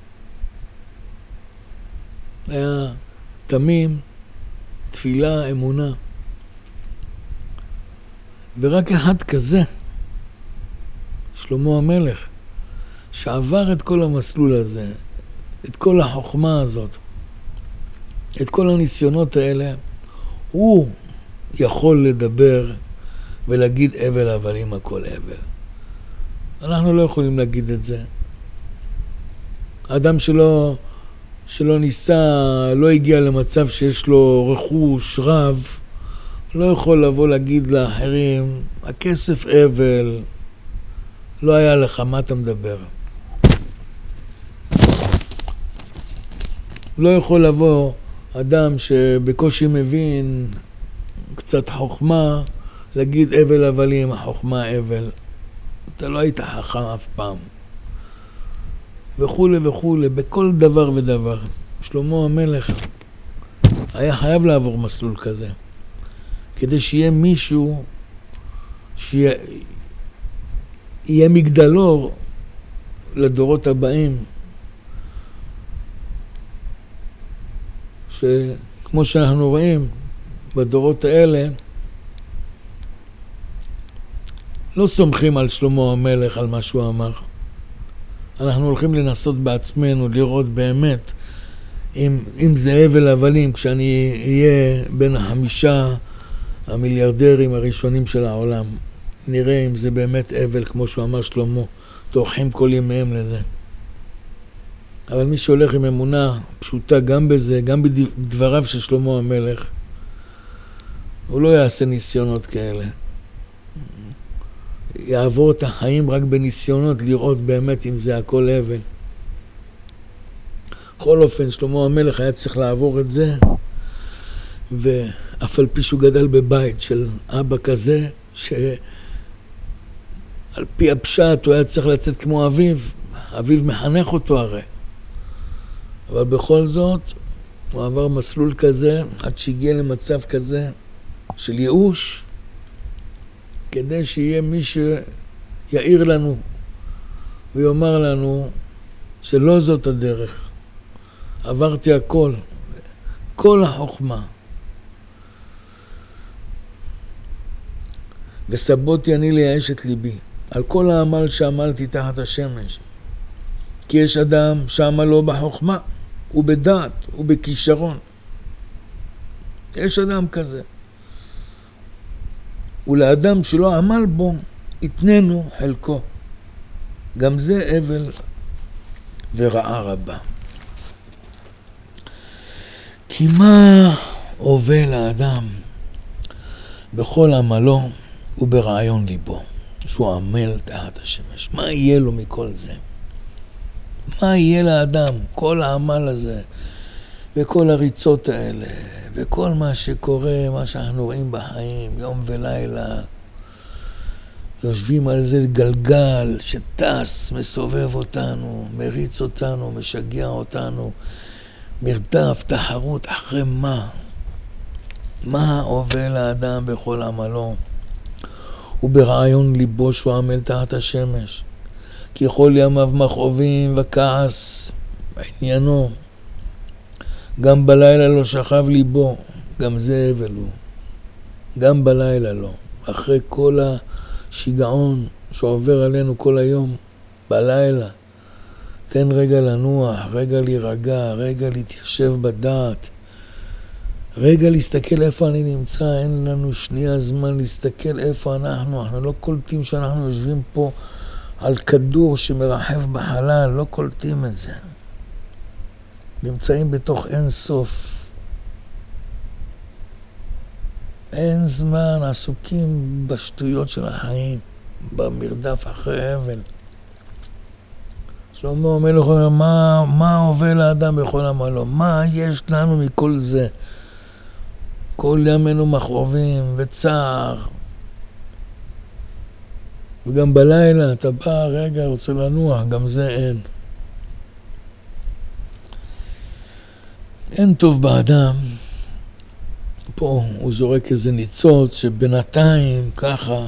היה תמים, תפילה, אמונה. ורק אחד כזה, שלמה המלך, שעבר את כל המסלול הזה, את כל החוכמה הזאת, את כל הניסיונות האלה, הוא יכול לדבר ולהגיד אבל הבלים הכל אבל. אנחנו לא יכולים להגיד את זה. האדם שלא ניסה, לא הגיע למצב שיש לו רכוש רב, לא יכול לבוא להגיד לאחרים, הכסף אבל, לא היה לך, מה אתה מדבר? לא יכול לבוא אדם שבקושי מבין קצת חוכמה, להגיד אבל הבלים, החוכמה אבל. אתה לא היית חכם אף פעם. וכו' וכו', בכל דבר ודבר. שלמה המלך היה חייב לעבור מסלול כזה, כדי שיהיה מישהו שיהיה מגדלור לדורות הבאים, שכמו שאנחנו רואים בדורות האלה, לא סומכים על שלמה המלך, על מה שהוא אמר. אנחנו הולכים לנסות בעצמנו, לראות באמת, אם זה הבל הבלים, כשאני אהיה בין 5 המיליארדרים הראשונים של העולם, נראה אם זה באמת הבל, כמו שהוא אמר שלמה, תורחים כל ימיהם לזה. אבל מי שהולך עם אמונה פשוטה גם בזה, גם בדבריו של שלמה המלך, הוא לא יעשה ניסיונות כאלה. יעבור את החיים רק בניסיונות, לראות באמת אם זה הכל הבל. בכל אופן, שלמה המלך היה צריך לעבור את זה, ואף על פי שהוא גדל בבית של אבא כזה, שעל פי הפשט הוא היה צריך לצאת כמו אביו, אביו מחנך אותו הרי. אבל בכל זאת, הוא עבר מסלול כזה, עד שהגיע למצב כזה של ייאוש, כדי שיהיה מי שיעיר לנו ויאמר לנו שלא זאת הדרך. עברתי הכל, כל החוכמה. וסבותי אני לייאש את ליבי, על כל העמל שעמלתי תחת השמש. כי יש אדם שעמלו בחוכמה, ובדעת, ובכישרון. יש אדם כזה. ולאדם שלא עמל בו, יתננו חלקו. גם זה אבל ורעה רבה. כי מה הובל לאדם בכל עמלו וברעיון ליבו, שהוא עמל תחת השמש? מה יהיה לו מכל זה? מה יהיה לאדם, כל העמל הזה, וכל הריצות האלה, וכל מה שקורה, מה שאנחנו רואים בחיים, יום ולילה, יושבים על זה גלגל שטס, מסובב אותנו, מריץ אותנו, משגע אותנו, מרדף, תחרות, אחרי מה? מה הובל האדם בכל עמלו? וברעיון ליבו שהוא עמל תחת השמש. כי כל ימיו מכאובים וכעס בעניינו. גם בלילה לא שכב ליבו, גם זה הבל הוא. גם בלילה לא. אחרי כל שיגעון שעובר עלינו כל היום, בלילה. תן רגע לנוח, רגע להירגע, רגע להתיישב בדעת, רגע להסתכל איפה אני נמצא, אין לנו שנייה זמן להסתכל איפה אנחנו לא קולטים שאנחנו יושבים פה על כדור שמרחב בחלל, לא קולטים את זה. נמצאים בתוך אין סוף. אין זמן, עסוקים בשטויות של החיים, במרדף אחרי הבל. שלמה המלך אומר, מה עובר לאדם בכל עמלו? מה יש לנו מכל זה? כל ימינו מכאובים וצער. וגם בלילה אתה בא, רגע, רוצה לנוח, גם זה אין. אין טוב באדם. פה הוא זורק איזה ניצוץ שבינתיים ככה,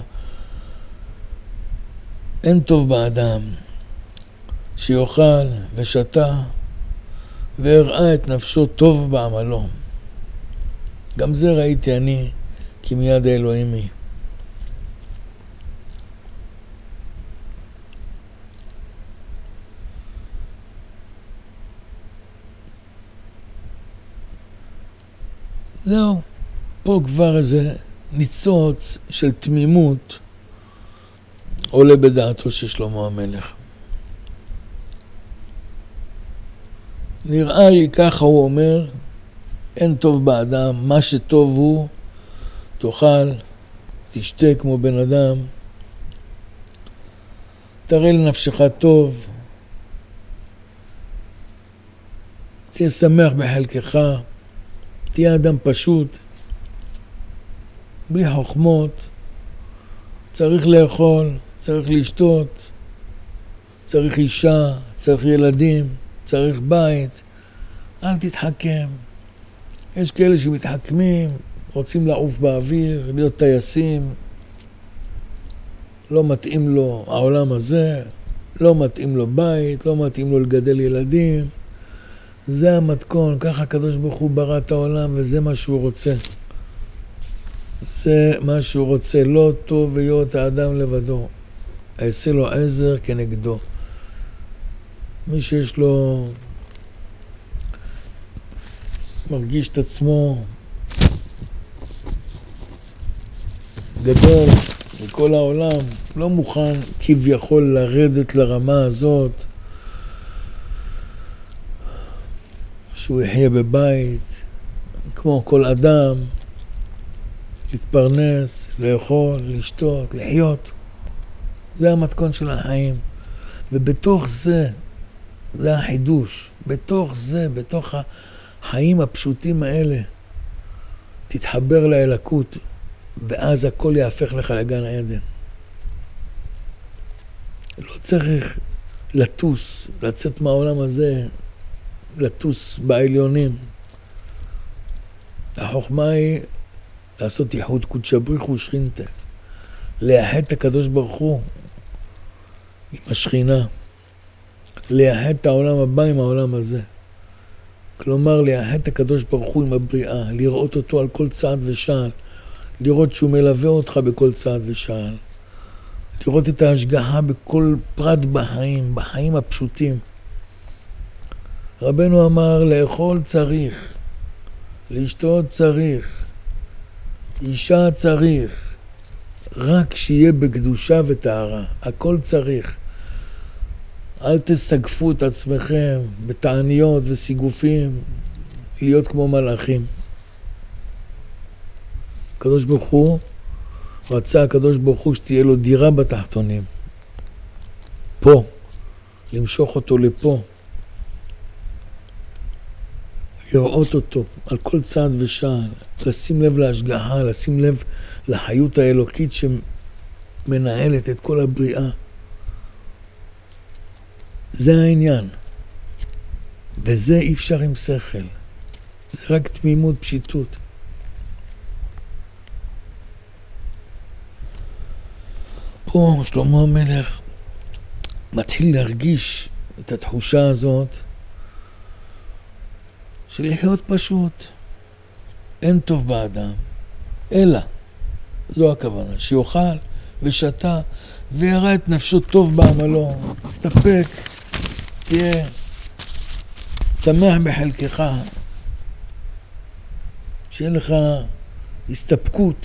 אין טוב באדם שיאכל ושתה והראה את נפשו טוב בעמלו. גם זה ראיתי אני כי מיד האלוהימי. זהו, פה כבר איזה ניצוץ של תמימות עולה בדעתו של שלמה המלך. נראה לי ככה הוא אומר, אין טוב באדם, מה שטוב הוא, תאכל, תשתה כמו בן אדם, תראה לנפשך טוב, תהיה שמח בחלקך, תהיה אדם פשוט, בלי חוכמות, צריך לאכול, צריך לשתות, צריך אישה, צריך ילדים, צריך בית, אל תתחכם. יש כאלה שמתחכמים, רוצים לעוף באוויר, להיות טייסים, לא מתאים לו העולם הזה, לא מתאים לו בית, לא מתאים לו לגדל ילדים. זה המתכון, ככה הקדוש ברוך הוא ברא את העולם וזה מה שהוא רוצה. זה מה שהוא רוצה, לא טוב להיות האדם לבדו. אעשה לו עזר כנגדו. מי שיש לו, מרגיש את עצמו גדול מכל העולם, לא מוכן כביכול לרדת לרמה הזאת, שהוא יחיה בבית, כמו כל אדם, להתפרנס, לאכול, לשתות, לחיות. זה המתכון של החיים. ובתוך זה, זה החידוש. בתוך זה, בתוך החיים הפשוטים האלה, תתחבר לאלוקות, ואז הכל יהפך לך לגן עדן. לא צריך לטוס, לצאת מהעולם הזה, לטוס בעליונים. החוכמה היא לעשות ייחוד קודשא בריך ושכינתא, לאחד את הקדוש ברוך הוא עם השכינה, לאחד את העולם הבא עם העולם הזה. כלומר, לאחד את הקדוש ברוך הוא עם הבריאה, לראות אותו על כל צעד ושעל, לראות שהוא מלווה אותך בכל צעד ושעל, לראות את ההשגחה בכל פרט בחיים, בחיים הפשוטים. רבנו אמר, לאכול צריך, לשתות צריך, אישה צריך, רק שיהיה בקדושה וטהרה, הכל צריך. אל תסגפו את עצמכם בתעניות וסיגופים, להיות כמו מלאכים. הקדוש ברוך הוא, רצה הקדוש ברוך הוא שתהיה לו דירה בתחתונים. פה, למשוך אותו לפה. לראות אותו על כל צעד ושעל, לשים לב להשגחה, לשים לב לחיות האלוקית שמנהלת את כל הבריאה. זה העניין. וזה אי אפשר עם שכל. זה רק תמימות, פשיטות. פה שלמה המלך מתחיל להרגיש את התחושה הזאת של לחיות פשוט. אין טוב באדם, אלא, זו הכוונה, שיאכל, ושתה, ויראה את נפשו טוב בעמלו. הסתפק, תהיה שמח בחלקך, שיהיה לך הסתפקות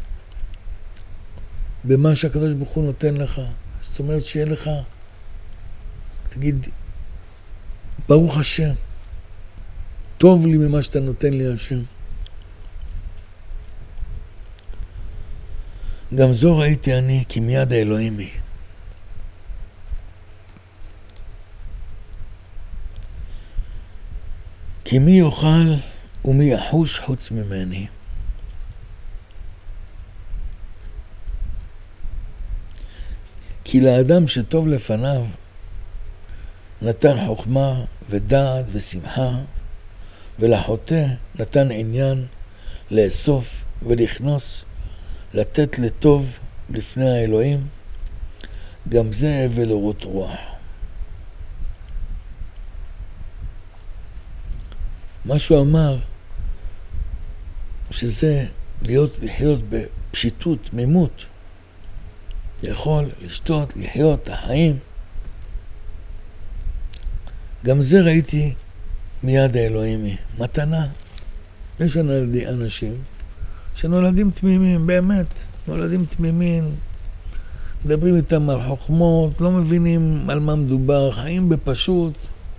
במה שהקדוש ברוך הוא נותן לך. זאת אומרת שיהיה לך, תגיד, ברוך השם, טוב לי ממה שאתה נותן לי השם. גם זו ראיתי אני, כי מיד האלוהים היא. כי מי יאכל ומי יחוש חוץ ממני. כי לאדם שטוב לפניו נתן חוכמה ודעת ושמחה, ולחוטא נתן עניין לאסוף ולכנוס, לתת לטוב לפני האלוהים, גם זה הבל אורות רוח. מה שהוא אמר, שזה לחיות בפשיטות, תמימות, לאכול, לשתות, לחיות, החיים. גם זה ראיתי מיד האלוהים היא. מתנה. יש אנשים שנולדים תמימים, באמת. נולדים תמימים, מדברים איתם על חוכמות, לא מבינים על מה מדובר, חיים בפשוט.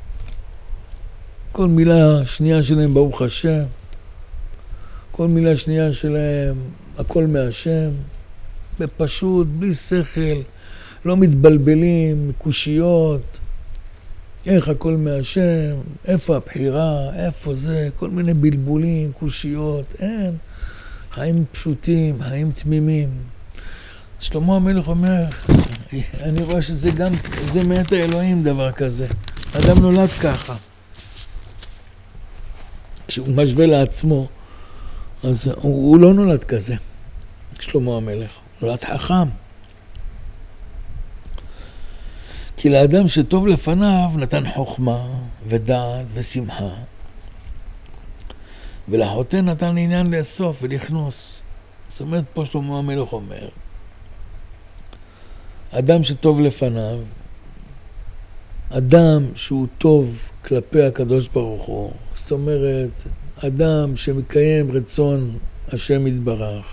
כל מילה שנייה שלהם ברוך השם. כל מילה שנייה שלהם, הכל מהשם. בפשוט, בלי שכל, לא מתבלבלים, קושיות. איך הכל מהשם, איפה הבחירה, איפה זה, כל מיני בלבולים, קושיות, אין. חיים פשוטים, חיים תמימים. שלמה המלך אומר, אני רואה שזה גם, זה מאת האלוהים דבר כזה. אדם נולד ככה. כשהוא משווה לעצמו, אז הוא לא נולד כזה. שלמה המלך, נולד חכם. כי לאדם שטוב לפניו נתן חוכמה ודעת ושמחה, ולחוטא נתן עניין לאסוף ולכנוס. זאת אומרת, פה שלמה המלך אומר, אדם שטוב לפניו, אדם שהוא טוב כלפי הקדוש ברוך הוא, זאת אומרת, אדם שמקיים רצון השם יתברך,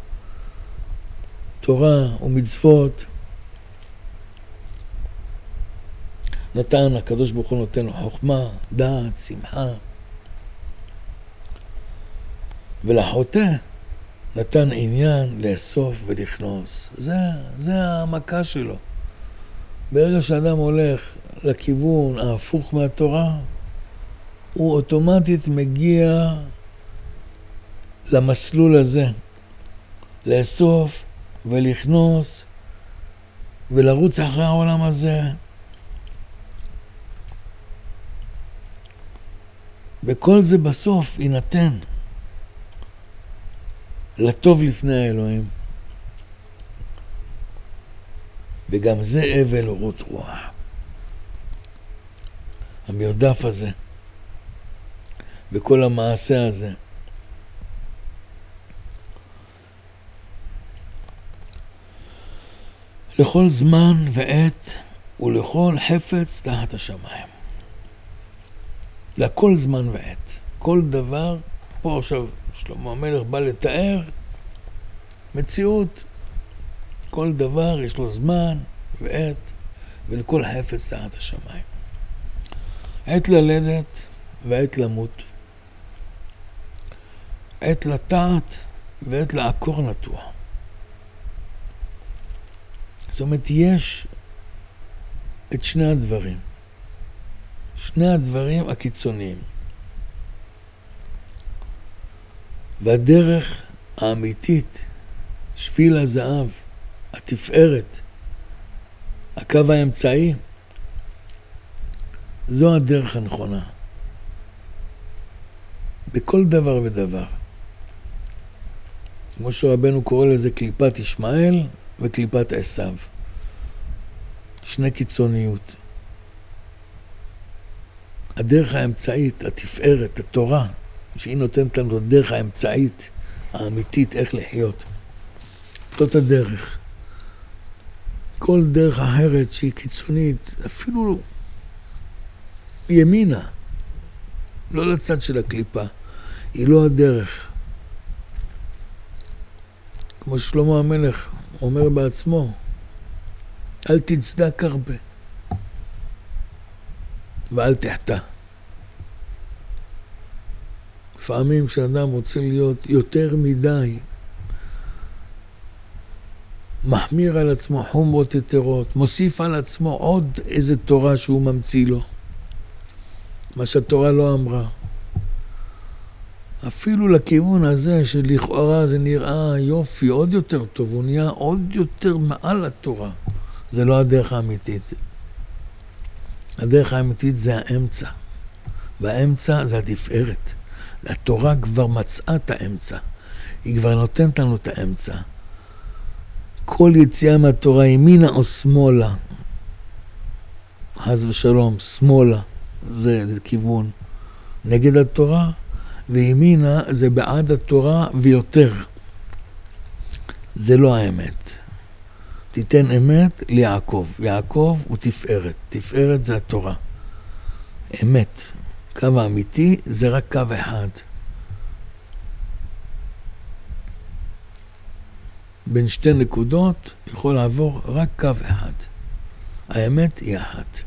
תורה ומצוות, נתן, הקדוש ברוך הוא נותן לו חוכמה, דעת, שמחה. ולחוטא נתן עניין לאסוף ולכנוס. זה המכה שלו. ברגע שאדם הולך לכיוון ההפוך מהתורה, הוא אוטומטית מגיע למסלול הזה. לאסוף ולכנוס ולרוץ אחרי העולם הזה. וכל זה בסוף יינתן לטוב לפני האלוהים. וגם זה הבל אורות רוח. המרדף הזה וכל המעשה הזה. לכל זמן ועת ולכל חפץ תחת השמיים. לכל זמן ועת. כל דבר, פה עכשיו שלמה המלך בא לתאר מציאות. כל דבר יש לו זמן ועת, ולכל חפץ תחת השמיים. עת ללדת ועת למות. עת לטעת ועת לעקור נטוע. זאת אומרת, יש את שני הדברים. שני הדברים הקיצוניים. והדרך האמיתית, שביל הזהב, התפארת, הקו האמצעי, זו הדרך הנכונה. בכל דבר ודבר. כמו שרבנו קורא לזה קליפת ישמעאל וקליפת עשיו. שני קיצוניות. הדרך האמצעית, התפארת, התורה, שהיא נותנת לנו את הדרך האמצעית, האמיתית, איך לחיות. זאת הדרך. כל דרך אחרת שהיא קיצונית, אפילו ימינה, לא לצד של הקליפה, היא לא הדרך. כמו שלמה המלך אומר בעצמו, אל תצדק הרבה ואל תחטא. לפעמים כשאדם רוצה להיות יותר מדי, מחמיר על עצמו חומרות יתרות, מוסיף על עצמו עוד איזה תורה שהוא ממציא לו, מה שהתורה לא אמרה. אפילו לכיוון הזה שלכאורה זה נראה יופי, עוד יותר טוב, הוא נהיה עוד יותר מעל התורה. זה לא הדרך האמיתית. הדרך האמיתית זה האמצע. והאמצע זה התפארת. התורה כבר מצאה את האמצע. היא כבר נותנת לנו את האמצע. כל יציאה מהתורה, ימינה או שמאלה, חס ושלום, שמאלה, זה כיוון נגד התורה, וימינה זה בעד התורה ויותר. זה לא האמת. תיתן אמת ליעקב. יעקב הוא תפארת. תפארת זה התורה. אמת. קו האמיתי זה רק קו אחד. בין שתי נקודות יכול לעבור רק קו אחד. האמת היא אחת.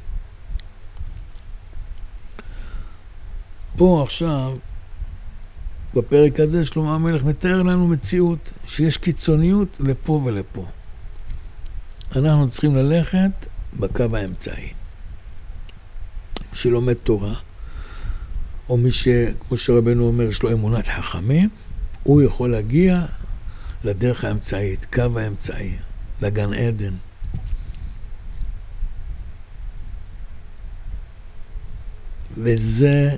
פה עכשיו, בפרק הזה, שלמה המלך מתאר לנו מציאות שיש קיצוניות לפה ולפה. אנחנו צריכים ללכת בקו האמצעי. שלומד תורה, או מי כמו שרבנו אומר, יש לו אמונת חכמים, הוא יכול להגיע לדרך האמצעית, קו האמצעי, לגן עדן. וזה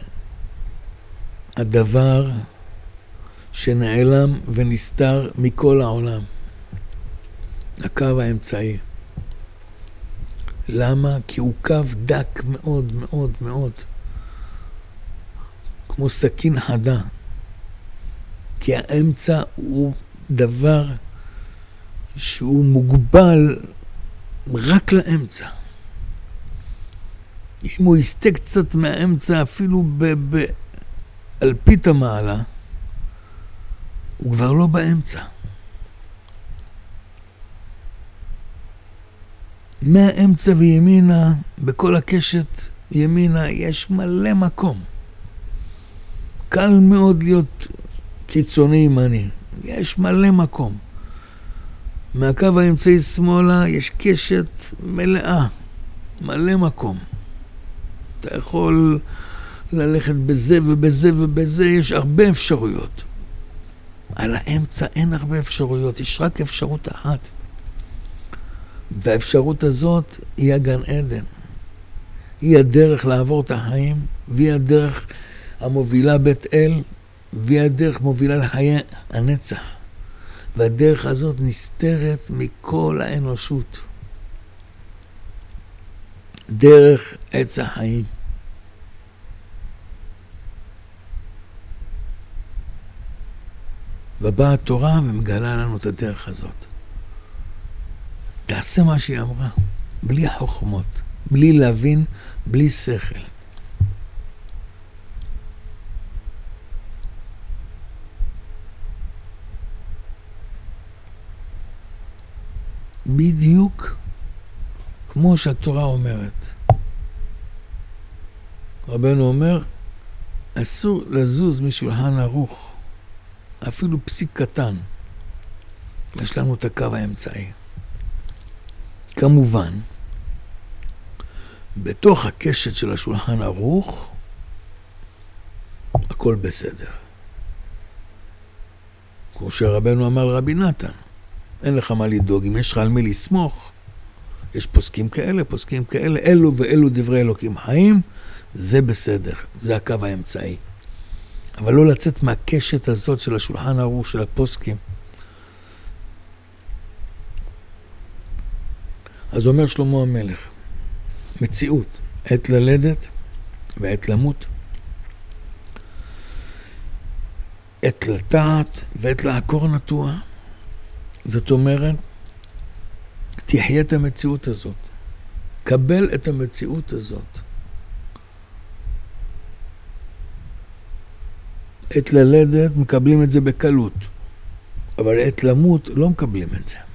הדבר שנעלם ונסתר מכל העולם. הקו האמצעי. למה? כי הוא קו דק מאוד מאוד מאוד. כמו סכין חדה. כי האמצע הוא דבר שהוא מוגבל רק לאמצע. אם הוא יסתה קצת מהאמצע, אפילו אלפית המעלה, הוא כבר לא באמצע. מהאמצע וימינה, בכל הקשת ימינה, יש מלא מקום. קל מאוד להיות קיצוני ימני. יש מלא מקום. מהקו האמצעי שמאלה יש קשת מלאה. מלא מקום. אתה יכול ללכת בזה ובזה ובזה, יש הרבה אפשרויות. על האמצע אין הרבה אפשרויות, יש רק אפשרות אחת. והאפשרות הזאת היא הגן עדן. היא הדרך לעבור את החיים, והיא הדרך המובילה בית אל, והיא הדרך מובילה לחיי הנצח. והדרך הזאת נסתרת מכל האנושות. דרך עץ החיים. ובאה התורה ומגלה לנו את הדרך הזאת. תעשה מה שהיא אמרה, בלי החוכמות, בלי להבין, בלי שכל. בדיוק כמו שהתורה אומרת. רבנו אומר, אסור לזוז משולחן ערוך, אפילו פסיק קטן. יש לנו את הקו האמצעי. כמובן, בתוך הקשת של השולחן ערוך, הכל בסדר. כמו שרבנו אמר לרבי נתן, אין לך מה לדאוג, אם יש לך על מי לסמוך, יש פוסקים כאלה, אלו ואלו דברי אלוקים חיים, זה בסדר, זה הקו האמצעי. אבל לא לצאת מהקשת הזאת של השולחן ערוך של הפוסקים. אז אומר שלמה המלך, מציאות, עת ללדת ועת למות, עת לטעת ועת לעקור נטוע. זאת אומרת, תחיה את המציאות הזאת. קבל את המציאות הזאת. עת ללדת מקבלים את זה בקלות, אבל עת למות לא מקבלים את זה.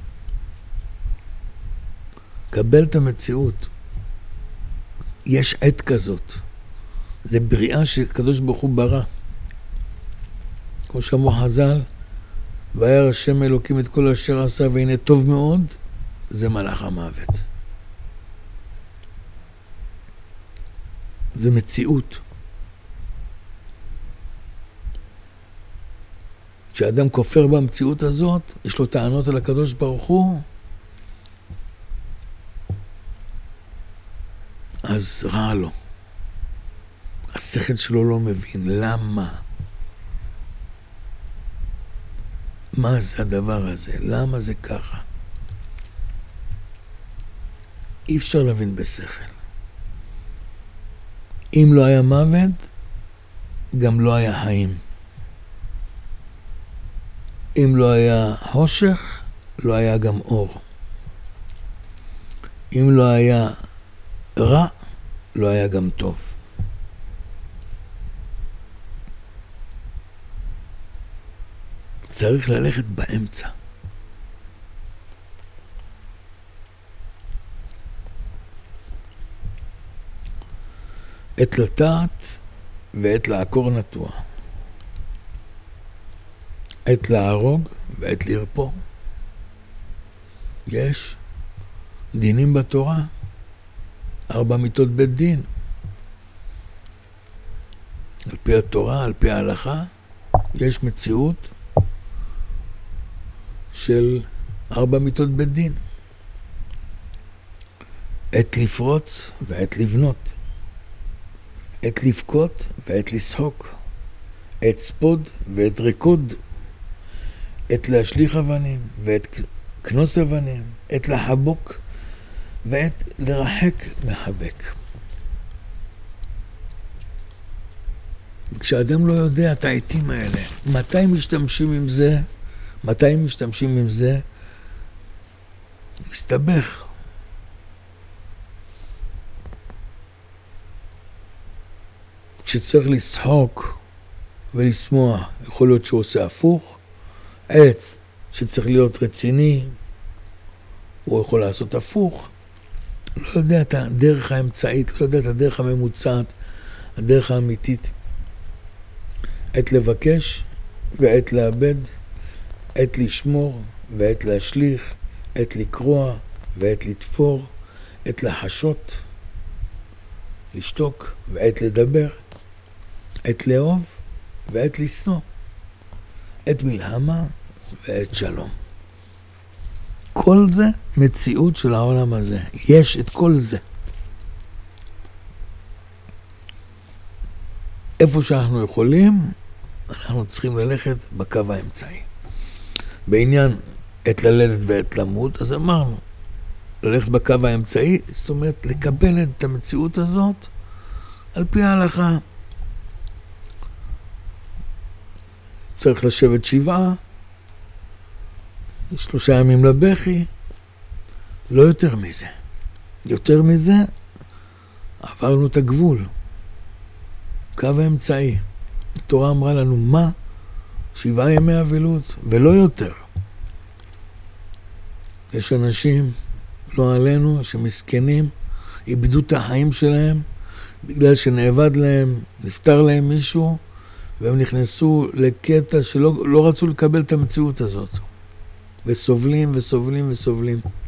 קבל את המציאות. יש עת כזאת. זה בריאה שקדוש ברוך הוא ברא. כמו שאמרו חז"ל, וירא השם אלוקים את כל אשר עשה והנה טוב מאוד, זה מלאך המוות. זה מציאות. כשאדם כופר במציאות הזאת, יש לו טענות על הקדוש ברוך הוא, אז רע לו. השכל שלו לא מבין. למה? מה זה הדבר הזה? למה זה ככה? אי אפשר להבין בשכל. אם לא היה מוות, גם לא היה חיים. אם לא היה חושך, לא היה גם אור. אם לא היה רע, לא היה גם טוב. צריך ללכת באמצע. עת לטעת ועת לעקור נטוע. עת להרוג ועת לרפוא. יש דינים בתורה, 4 מיתות בית דין. על פי התורה, על פי ההלכה, יש מציאות של 4 מיתות בית דין. עת לפרוץ ועת לבנות. עת לבכות ועת לשחוק. עת ספוד ועת ריקוד. עת להשליך אבנים ועת כנוס אבנים. עת לחבוק ועת לרחק מחבק. כשאדם לא יודע את העיתים האלה, מתי משתמשים עם זה, מסתבך. כשצריך לשחוק ולשמוח, יכול להיות שהוא עושה הפוך. עץ שצריך להיות רציני, הוא יכול לעשות הפוך. לא יודע את הדרך האמצעית, לא יודע את הדרך הממוצעת, הדרך האמיתית. עת לבקש ועת לאבד, עת לשמור ועת להשליך, עת לקרוע ועת לתפור, עת לחשות, לשתוק ועת לדבר, עת לאהוב ועת לשנוא, עת מלחמה ועת שלום. כל זה מציאות של העולם הזה. יש את כל זה. איפה שאנחנו יכולים, אנחנו צריכים ללכת בקו האמצעי. בעניין עת ללדת ועת למות, אז אמרנו, ללכת בקו האמצעי, זאת אומרת, לקבל את המציאות הזאת על פי ההלכה. צריך לשבת 7, 3 ימים לבכי, לא יותר מזה. יותר מזה, עברנו את הגבול. קו האמצעי. התורה אמרה לנו, מה? 7 ימי אבלות, ולא יותר. יש אנשים, לא עלינו, שמסכנים, איבדו את החיים שלהם, בגלל שנאבד להם, נפטר להם מישהו, והם נכנסו לקטע שלא רצו לקבל את המציאות הזאת. וסובלים וסובלים וסובלים.